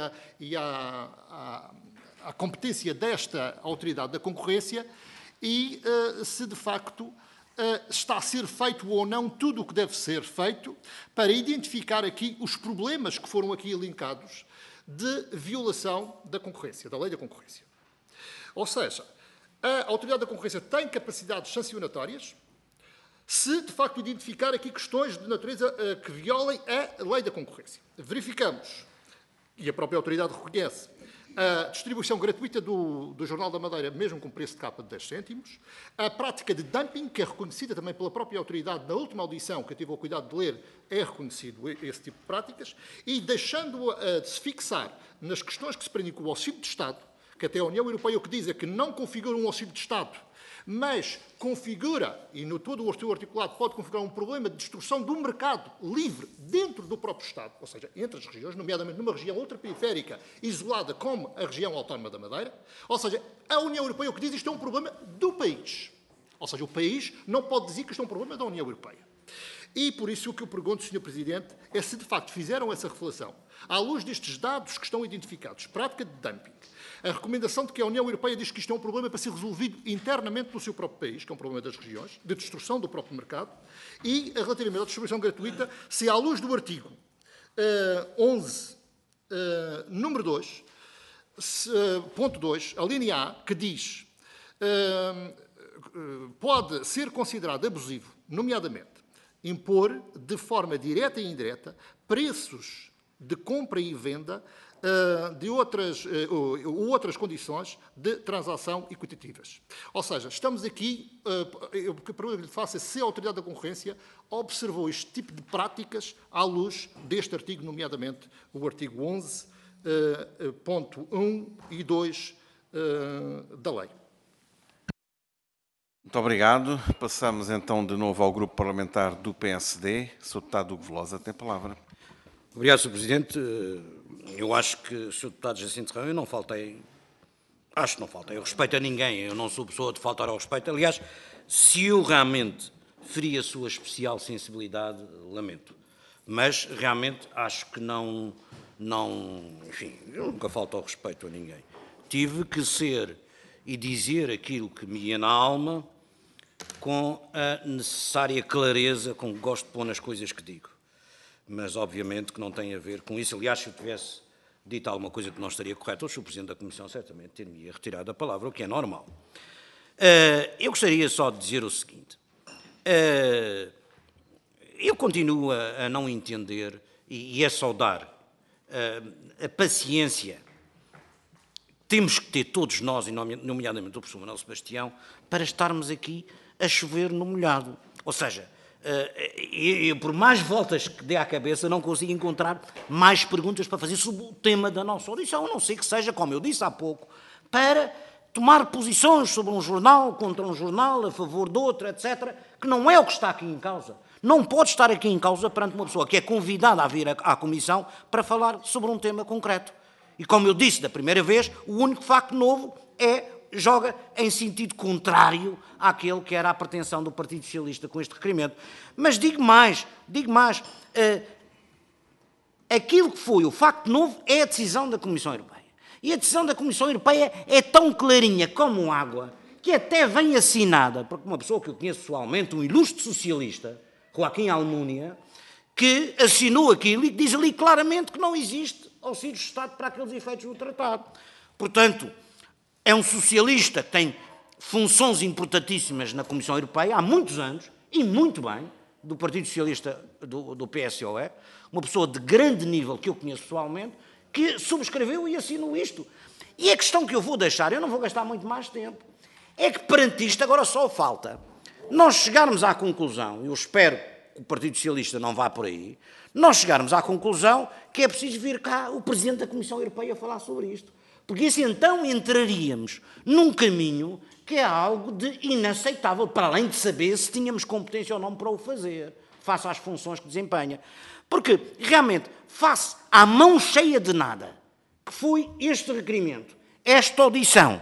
à competência desta autoridade da concorrência e se, de facto, está a ser feito ou não tudo o que deve ser feito para identificar aqui os problemas que foram aqui elencados de violação da concorrência, da lei da concorrência. Ou seja, a autoridade da concorrência tem capacidades sancionatórias se, de facto, identificar aqui questões de natureza que violem a lei da concorrência. Verificamos, e a própria autoridade reconhece, a distribuição gratuita do Jornal da Madeira, mesmo com preço de capa de 10 cêntimos, a prática de dumping, que é reconhecida também pela própria autoridade, na última audição, que eu tive o cuidado de ler, é reconhecido esse tipo de práticas, e deixando de se fixar nas questões que se prendem com o auxílio de Estado, que até a União Europeia o que diz é que não configura um auxílio de Estado, mas configura, e no todo o seu articulado pode configurar um problema de destruição do mercado livre dentro do próprio Estado, ou seja, entre as regiões, nomeadamente numa região ultraperiférica, isolada como a região autónoma da Madeira. Ou seja, a União Europeia o que diz isto é um problema do país. Ou seja, o país não pode dizer que isto é um problema da União Europeia. E por isso o que eu pergunto, Sr. Presidente, é se de facto fizeram essa reflexão, à luz destes dados que estão identificados, prática de dumping, a recomendação de que a União Europeia diz que isto é um problema para ser resolvido internamente no seu próprio país, que é um problema das regiões, de destruição do próprio mercado, e relativamente à distribuição gratuita, se à luz do artigo 11, número 2, ponto 2, a linha A, que diz pode ser considerado abusivo, nomeadamente, impor de forma direta e indireta preços de compra e venda de outras condições de transação equitativas. Ou seja, estamos aqui, a pergunta que lhe faço é se a Autoridade da Concorrência observou este tipo de práticas à luz deste artigo, nomeadamente o artigo 11, ponto 1 e 2 da lei. Muito obrigado. Passamos então de novo ao Grupo Parlamentar do PSD. Sr. Deputado Hugo Velosa tem a palavra. Obrigado, Sr. Presidente. Eu acho que, Sr. Deputado Jacinto Serrão, eu não faltei respeito a ninguém, eu não sou pessoa de faltar ao respeito. Aliás, se eu realmente feri a sua especial sensibilidade, lamento. Mas, realmente, acho que não, enfim, eu nunca falto ao respeito a ninguém. Tive que ser e dizer aquilo que me ia na alma com a necessária clareza com que gosto de pôr nas coisas que digo. Mas, obviamente, que não tem a ver com isso. Aliás, se eu tivesse dito alguma coisa que não estaria correta, o Sr. Presidente da Comissão certamente teria retirado a palavra, o que é normal. Eu gostaria só de dizer o seguinte. Eu continuo a não entender e a saudar a paciência temos que ter todos nós, e nomeadamente o professor Manuel Sebastião, para estarmos aqui a chover no molhado. Ou seja, eu, por mais voltas que dê à cabeça, não consigo encontrar mais perguntas para fazer sobre o tema da nossa audição, a não ser que seja, como eu disse há pouco, para tomar posições sobre um jornal, contra um jornal, a favor de outro, etc., que não é o que está aqui em causa. Não pode estar aqui em causa perante uma pessoa que é convidada a vir à Comissão para falar sobre um tema concreto. E como eu disse da primeira vez, o único facto novo joga em sentido contrário àquele que era a pretensão do Partido Socialista com este requerimento. Mas digo mais, aquilo que foi o facto novo é a decisão da Comissão Europeia. E a decisão da Comissão Europeia é tão clarinha como água, que até vem assinada por uma pessoa que eu conheço pessoalmente, um ilustre socialista, Joaquim Almunia, que assinou aquilo e que diz ali claramente que não existe auxílio de Estado para aqueles efeitos do tratado. Portanto, é um socialista que tem funções importantíssimas na Comissão Europeia há muitos anos, e muito bem, do Partido Socialista do PSOE, uma pessoa de grande nível que eu conheço pessoalmente, que subscreveu e assinou isto. E a questão que eu vou deixar, eu não vou gastar muito mais tempo, É que perante isto agora só falta nós chegarmos à conclusão, eu espero que o Partido Socialista não vá por aí, nós chegarmos à conclusão que é preciso vir cá o Presidente da Comissão Europeia falar sobre isto. Porque isso então entraríamos num caminho que é algo de inaceitável, para além de saber se tínhamos competência ou não para o fazer, face às funções que desempenha. Porque, realmente, face à mão cheia de nada, que foi este requerimento, esta audição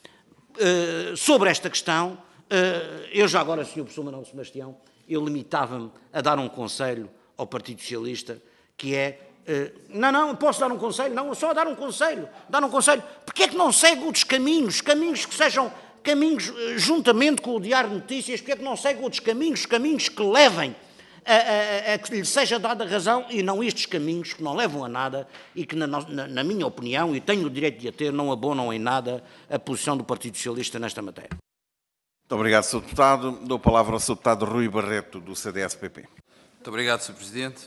sobre esta questão, eu já agora, Sr. Professor Manuel Sebastião, eu limitava-me a dar um conselho ao Partido Socialista, que é... não, posso dar um conselho? Não, só dar um conselho. Porque é que não segue outros caminhos que sejam caminhos, juntamente com o Diário de Notícias, porque é que não segue outros caminhos que levem a que lhe seja dada razão, e não estes caminhos que não levam a nada e que, na minha opinião, e tenho o direito de a ter, não abonam em nada a posição do Partido Socialista nesta matéria. Muito obrigado, Sr. Deputado. Dou a palavra ao Sr. Deputado Rui Barreto, do CDS-PP. Muito obrigado, Sr. Presidente.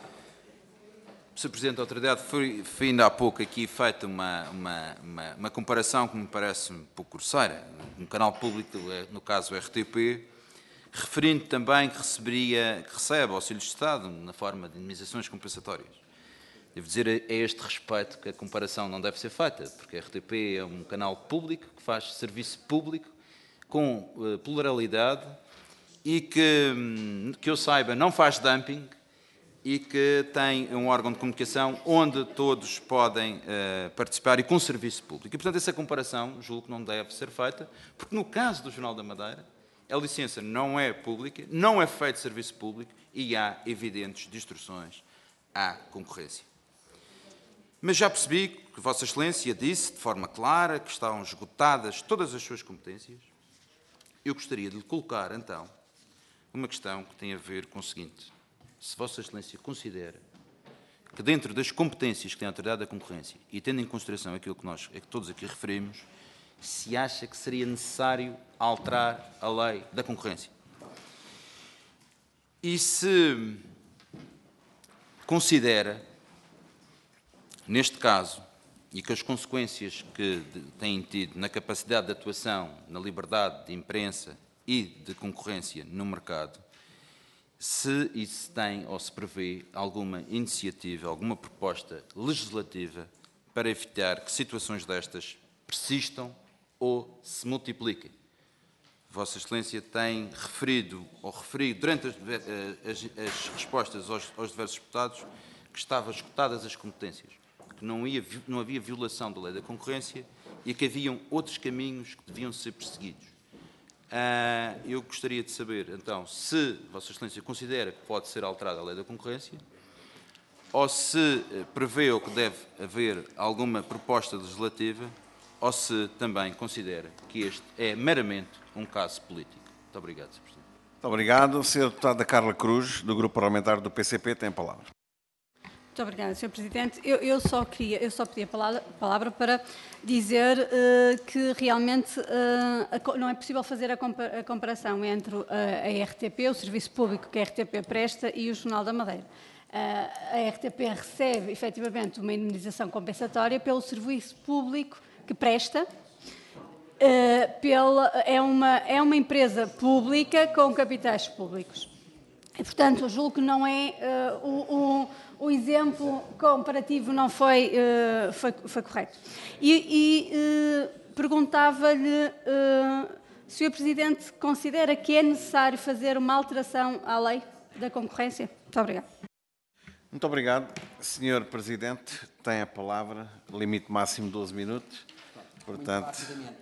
Sr. Presidente da Autoridade, foi ainda há pouco aqui feita uma comparação que me parece um pouco grosseira. Um canal público, no caso o RTP, referindo também que recebe auxílios de Estado na forma de indemnizações compensatórias. Devo dizer a este respeito que a comparação não deve ser feita, porque a RTP é um canal público que faz serviço público com pluralidade e que eu saiba, não faz dumping e que tem um órgão de comunicação onde todos podem participar e com serviço público. E, portanto, essa comparação julgo que não deve ser feita, porque no caso do Jornal da Madeira, a licença não é pública, não é feito serviço público e há evidentes distorções à concorrência. Mas já percebi que Vossa Excelência disse de forma clara que estavam esgotadas todas as suas competências. Eu gostaria de lhe colocar, então, uma questão que tem a ver com o seguinte. Se Vossa Excelência considera que dentro das competências que tem a Autoridade da Concorrência e tendo em consideração aquilo que nós todos aqui referimos, se acha que seria necessário alterar a lei da concorrência. E se considera, neste caso, e que as consequências que têm tido na capacidade de atuação, na liberdade de imprensa e de concorrência no mercado, se tem ou se prevê alguma iniciativa, alguma proposta legislativa para evitar que situações destas persistam ou se multipliquem. Vossa Excelência tem referido ou referido durante as respostas aos diversos deputados que estavam esgotadas as competências, que não havia violação da lei da concorrência e que haviam outros caminhos que deviam ser perseguidos. Eu gostaria de saber, então, se Vossa Excelência considera que pode ser alterada a lei da concorrência ou se prevê ou que deve haver alguma proposta legislativa ou se também considera que este é meramente um caso político. Muito obrigado, Sr. Presidente. Muito obrigado. Sra. Deputada Carla Cruz, do Grupo Parlamentar do PCP, tem a palavra. Muito obrigada, Sr. Presidente. Eu só pedi a palavra para dizer que realmente não é possível fazer a comparação entre a RTP, o serviço público que a RTP presta, e o Jornal da Madeira. A RTP recebe, efetivamente, uma indemnização compensatória pelo serviço público que presta. É uma empresa pública com capitais públicos. E, portanto, eu julgo que não é o exemplo comparativo não foi correto. Perguntava-lhe se o Sr. Presidente considera que é necessário fazer uma alteração à lei da concorrência. Muito obrigada. Muito obrigado. Sr. Presidente, tem a palavra. Limite máximo 12 minutos. Portanto...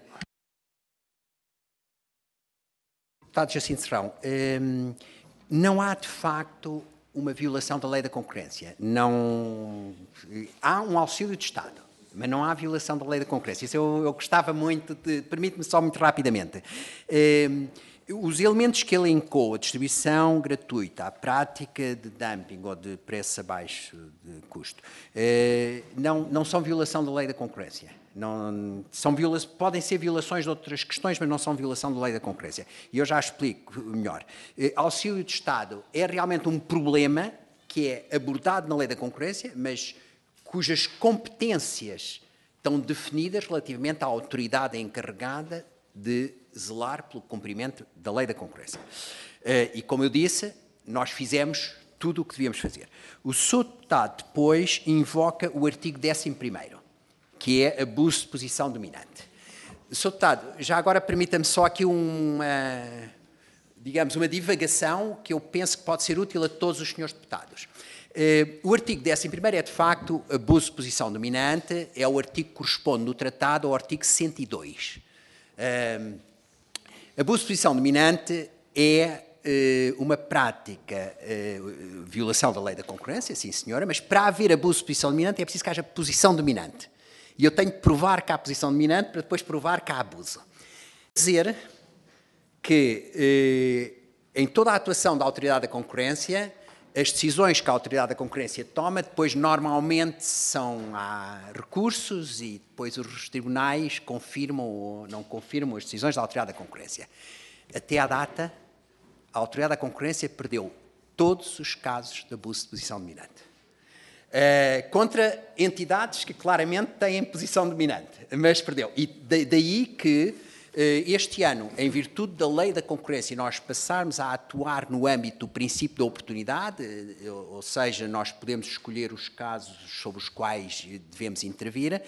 Deputado Jacinto Serrão, não há, de facto, uma violação da lei da concorrência. Não... Há um auxílio de Estado, mas não há violação da lei da concorrência. Isso eu gostava muito de... Permite-me só muito rapidamente. Os elementos que elencou, a distribuição gratuita, a prática de dumping ou de preço abaixo de custo, não são violação da lei da concorrência. Podem ser violações de outras questões, mas não são violação da lei da concorrência. E eu já explico melhor. Auxílio de Estado é realmente um problema que é abordado na lei da concorrência, mas cujas competências estão definidas relativamente à autoridade encarregada de zelar pelo cumprimento da lei da concorrência. E, como eu disse, nós fizemos tudo o que devíamos fazer. O Sr. Deputado depois invoca o artigo 11º, que é abuso de posição dominante. Sr. Deputado, já agora permita-me só aqui digamos, uma divagação que eu penso que pode ser útil a todos os senhores deputados. O artigo 11º é, de facto, abuso de posição dominante, é o artigo que corresponde no tratado ao artigo 102. Abuso de posição dominante é uma prática, violação da lei da concorrência, sim senhora, mas para haver abuso de posição dominante é preciso que haja posição dominante. E eu tenho que provar que há posição dominante para depois provar que há abuso. Dizer que em toda a atuação da Autoridade da Concorrência, as decisões que a Autoridade da Concorrência toma, depois normalmente há recursos e depois os tribunais confirmam ou não confirmam as decisões da Autoridade da Concorrência. Até à data, a Autoridade da Concorrência perdeu todos os casos de abuso de posição dominante. Contra entidades que claramente têm posição dominante, mas perdeu. E daí que este ano, em virtude da lei da concorrência, nós passarmos a atuar no âmbito do princípio da oportunidade, ou seja, nós podemos escolher os casos sobre os quais devemos intervir,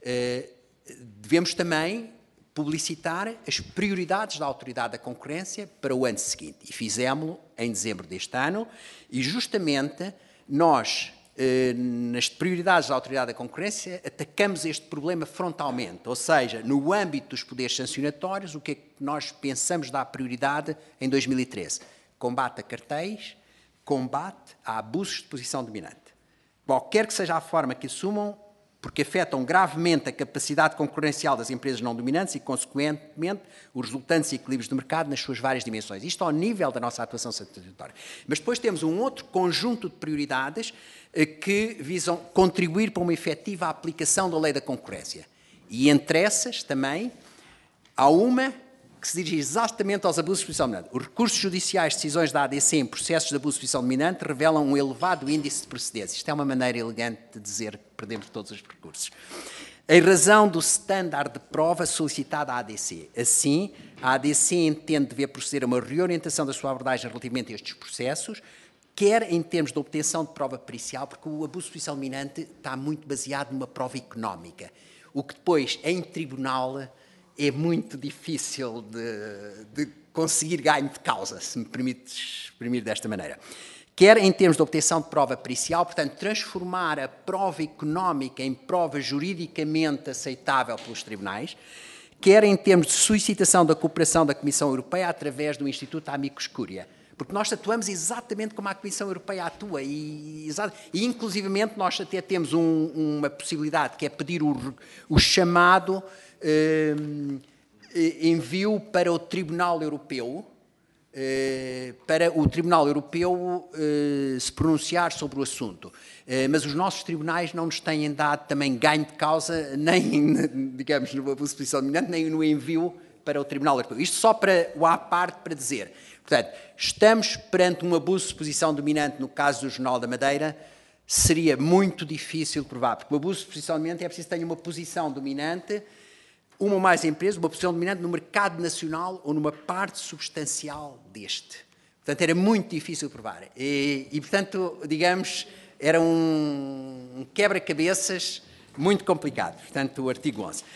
devemos também publicitar as prioridades da Autoridade da Concorrência para o ano seguinte. E fizemos-lo em dezembro deste ano, e justamente nós, nas prioridades da Autoridade da Concorrência, atacamos este problema frontalmente, ou seja, no âmbito dos poderes sancionatórios, o que é que nós pensamos dar prioridade em 2013? Combate a cartéis, combate a abusos de posição dominante. Qualquer que seja a forma que assumam, porque afetam gravemente a capacidade concorrencial das empresas não dominantes e, consequentemente, os resultantes equilíbrios do mercado nas suas várias dimensões. Isto ao nível da nossa atuação sancionatória. Mas depois temos um outro conjunto de prioridades que visam contribuir para uma efetiva aplicação da lei da concorrência. E entre essas também há uma que se dirige exatamente aos abusos de posição dominante. Os recursos judiciais de decisões da ADC em processos de abuso de posição dominante revelam um elevado índice de precedência. Isto é uma maneira elegante de dizer que perdemos todos os recursos. Em razão do standard de prova solicitado à ADC. Assim, a ADC entende dever proceder a uma reorientação da sua abordagem relativamente a estes processos, quer em termos de obtenção de prova pericial, porque o abuso de posição dominante está muito baseado numa prova económica, o que depois, em tribunal, é muito difícil de conseguir ganho de causa, se me permites exprimir desta maneira. Quer em termos de obtenção de prova pericial, portanto, transformar a prova económica em prova juridicamente aceitável pelos tribunais, quer em termos de solicitação da cooperação da Comissão Europeia através do Instituto Amicus Curiae. Porque nós atuamos exatamente como a Comissão Europeia atua e inclusivamente nós até temos uma possibilidade, que é pedir o chamado envio para o Tribunal Europeu, se pronunciar sobre o assunto. Mas os nossos tribunais não nos têm dado também ganho de causa, nem, digamos, no abuso de posição dominante, nem no envio para o Tribunal Europeu. Isto só para o à parte para dizer. Portanto, estamos perante um abuso de posição dominante no caso do Jornal da Madeira, seria muito difícil de provar, porque o abuso de posição dominante é preciso que tenha uma posição dominante, uma ou mais empresas, uma posição dominante no mercado nacional ou numa parte substancial deste. Portanto, era muito difícil de provar. E portanto, digamos, era um quebra-cabeças muito complicado. Portanto, o artigo 11.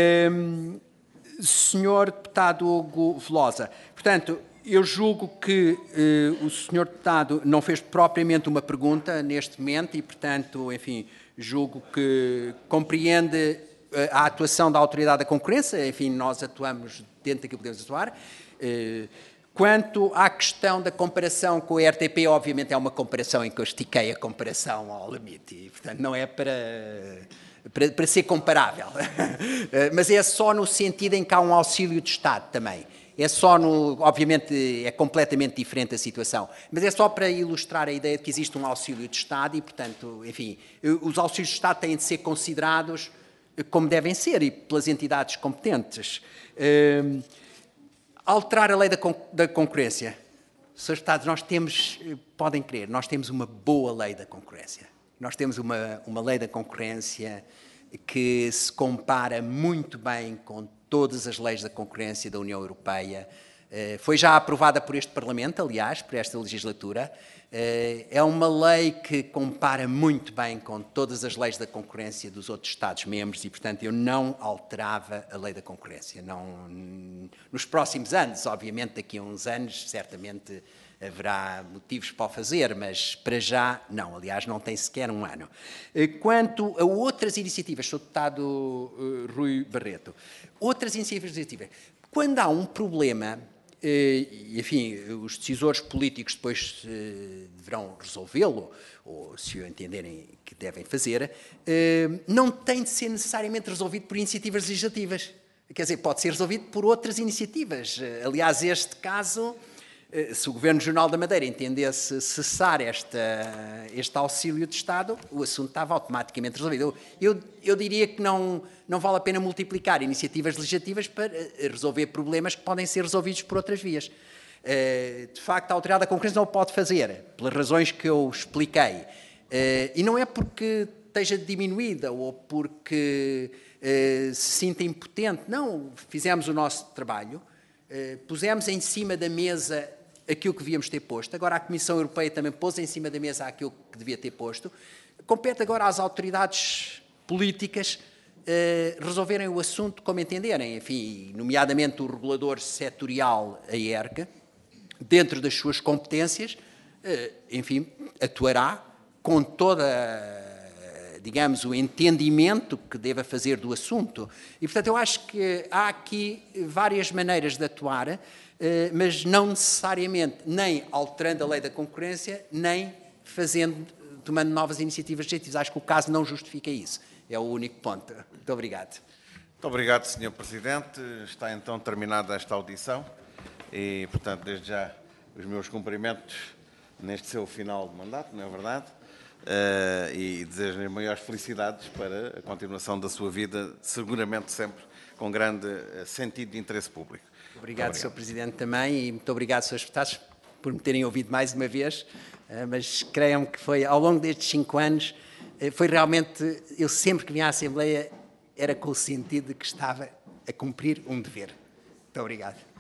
Senhor Deputado Hugo Velosa, portanto, eu julgo que o Sr. Deputado não fez propriamente uma pergunta neste momento e, portanto, enfim, julgo que compreende a atuação da Autoridade da Concorrência, enfim, nós atuamos dentro daquilo que podemos atuar. Quanto à questão da comparação com a RTP, obviamente é uma comparação em que eu estiquei a comparação ao limite e, portanto, não é para ser comparável. Mas é só no sentido em que há um auxílio de Estado também. É só obviamente, é completamente diferente a situação, mas é só para ilustrar a ideia de que existe um auxílio de Estado e, portanto, enfim, os auxílios de Estado têm de ser considerados como devem ser e pelas entidades competentes. Alterar a lei da concorrência. Sr. Deputados, nós temos, podem crer, nós temos uma boa lei da concorrência. Nós temos uma lei da concorrência que se compara muito bem com todas as leis da concorrência da União Europeia. Foi já aprovada por este Parlamento, aliás, por esta legislatura. É uma lei que compara muito bem com todas as leis da concorrência dos outros Estados-membros e, portanto, eu não alterava a lei da concorrência. Não, nos próximos anos, obviamente, daqui a uns anos, certamente haverá motivos para o fazer, mas para já não. Aliás, não tem sequer um ano. Quanto a outras iniciativas, Sr. Deputado Rui Barreto, outras iniciativas, quando há um problema, enfim, os decisores políticos depois deverão resolvê-lo, ou se o entenderem que devem fazer, não tem de ser necessariamente resolvido por iniciativas legislativas. Quer dizer, pode ser resolvido por outras iniciativas. Aliás, este caso, se o Governo Regional da Madeira entendesse cessar este auxílio de Estado, o assunto estava automaticamente resolvido. Eu diria que não vale a pena multiplicar iniciativas legislativas para resolver problemas que podem ser resolvidos por outras vias. De facto, a Autoridade da Concorrência não o pode fazer, pelas razões que eu expliquei. E não é porque esteja diminuída ou porque se sinta impotente. Não, fizemos o nosso trabalho, pusemos em cima da mesa aquilo que devíamos ter posto. Agora a Comissão Europeia também pôs em cima da mesa aquilo que devia ter posto. Compete agora às autoridades políticas resolverem o assunto como entenderem. Enfim, nomeadamente o regulador setorial, a ERC, dentro das suas competências, enfim, atuará com toda, digamos, o entendimento que deva fazer do assunto. E, portanto, eu acho que há aqui várias maneiras de atuar, mas não necessariamente nem alterando a lei da concorrência, nem tomando novas iniciativas legislativas. Acho que o caso não justifica isso. É o único ponto. Muito obrigado. Muito obrigado, Sr. Presidente. Está então terminada esta audição e, portanto, desde já os meus cumprimentos neste seu final de mandato, não é verdade? E desejo-lhe maiores felicidades para a continuação da sua vida, seguramente sempre com grande sentido de interesse público. Obrigado, Sr. Presidente, também, e muito obrigado, Srs. Deputados, por me terem ouvido mais uma vez, mas creiam que foi, ao longo destes 5 anos, foi realmente, eu sempre que vinha à Assembleia, era com o sentido de que estava a cumprir um dever. Muito obrigado.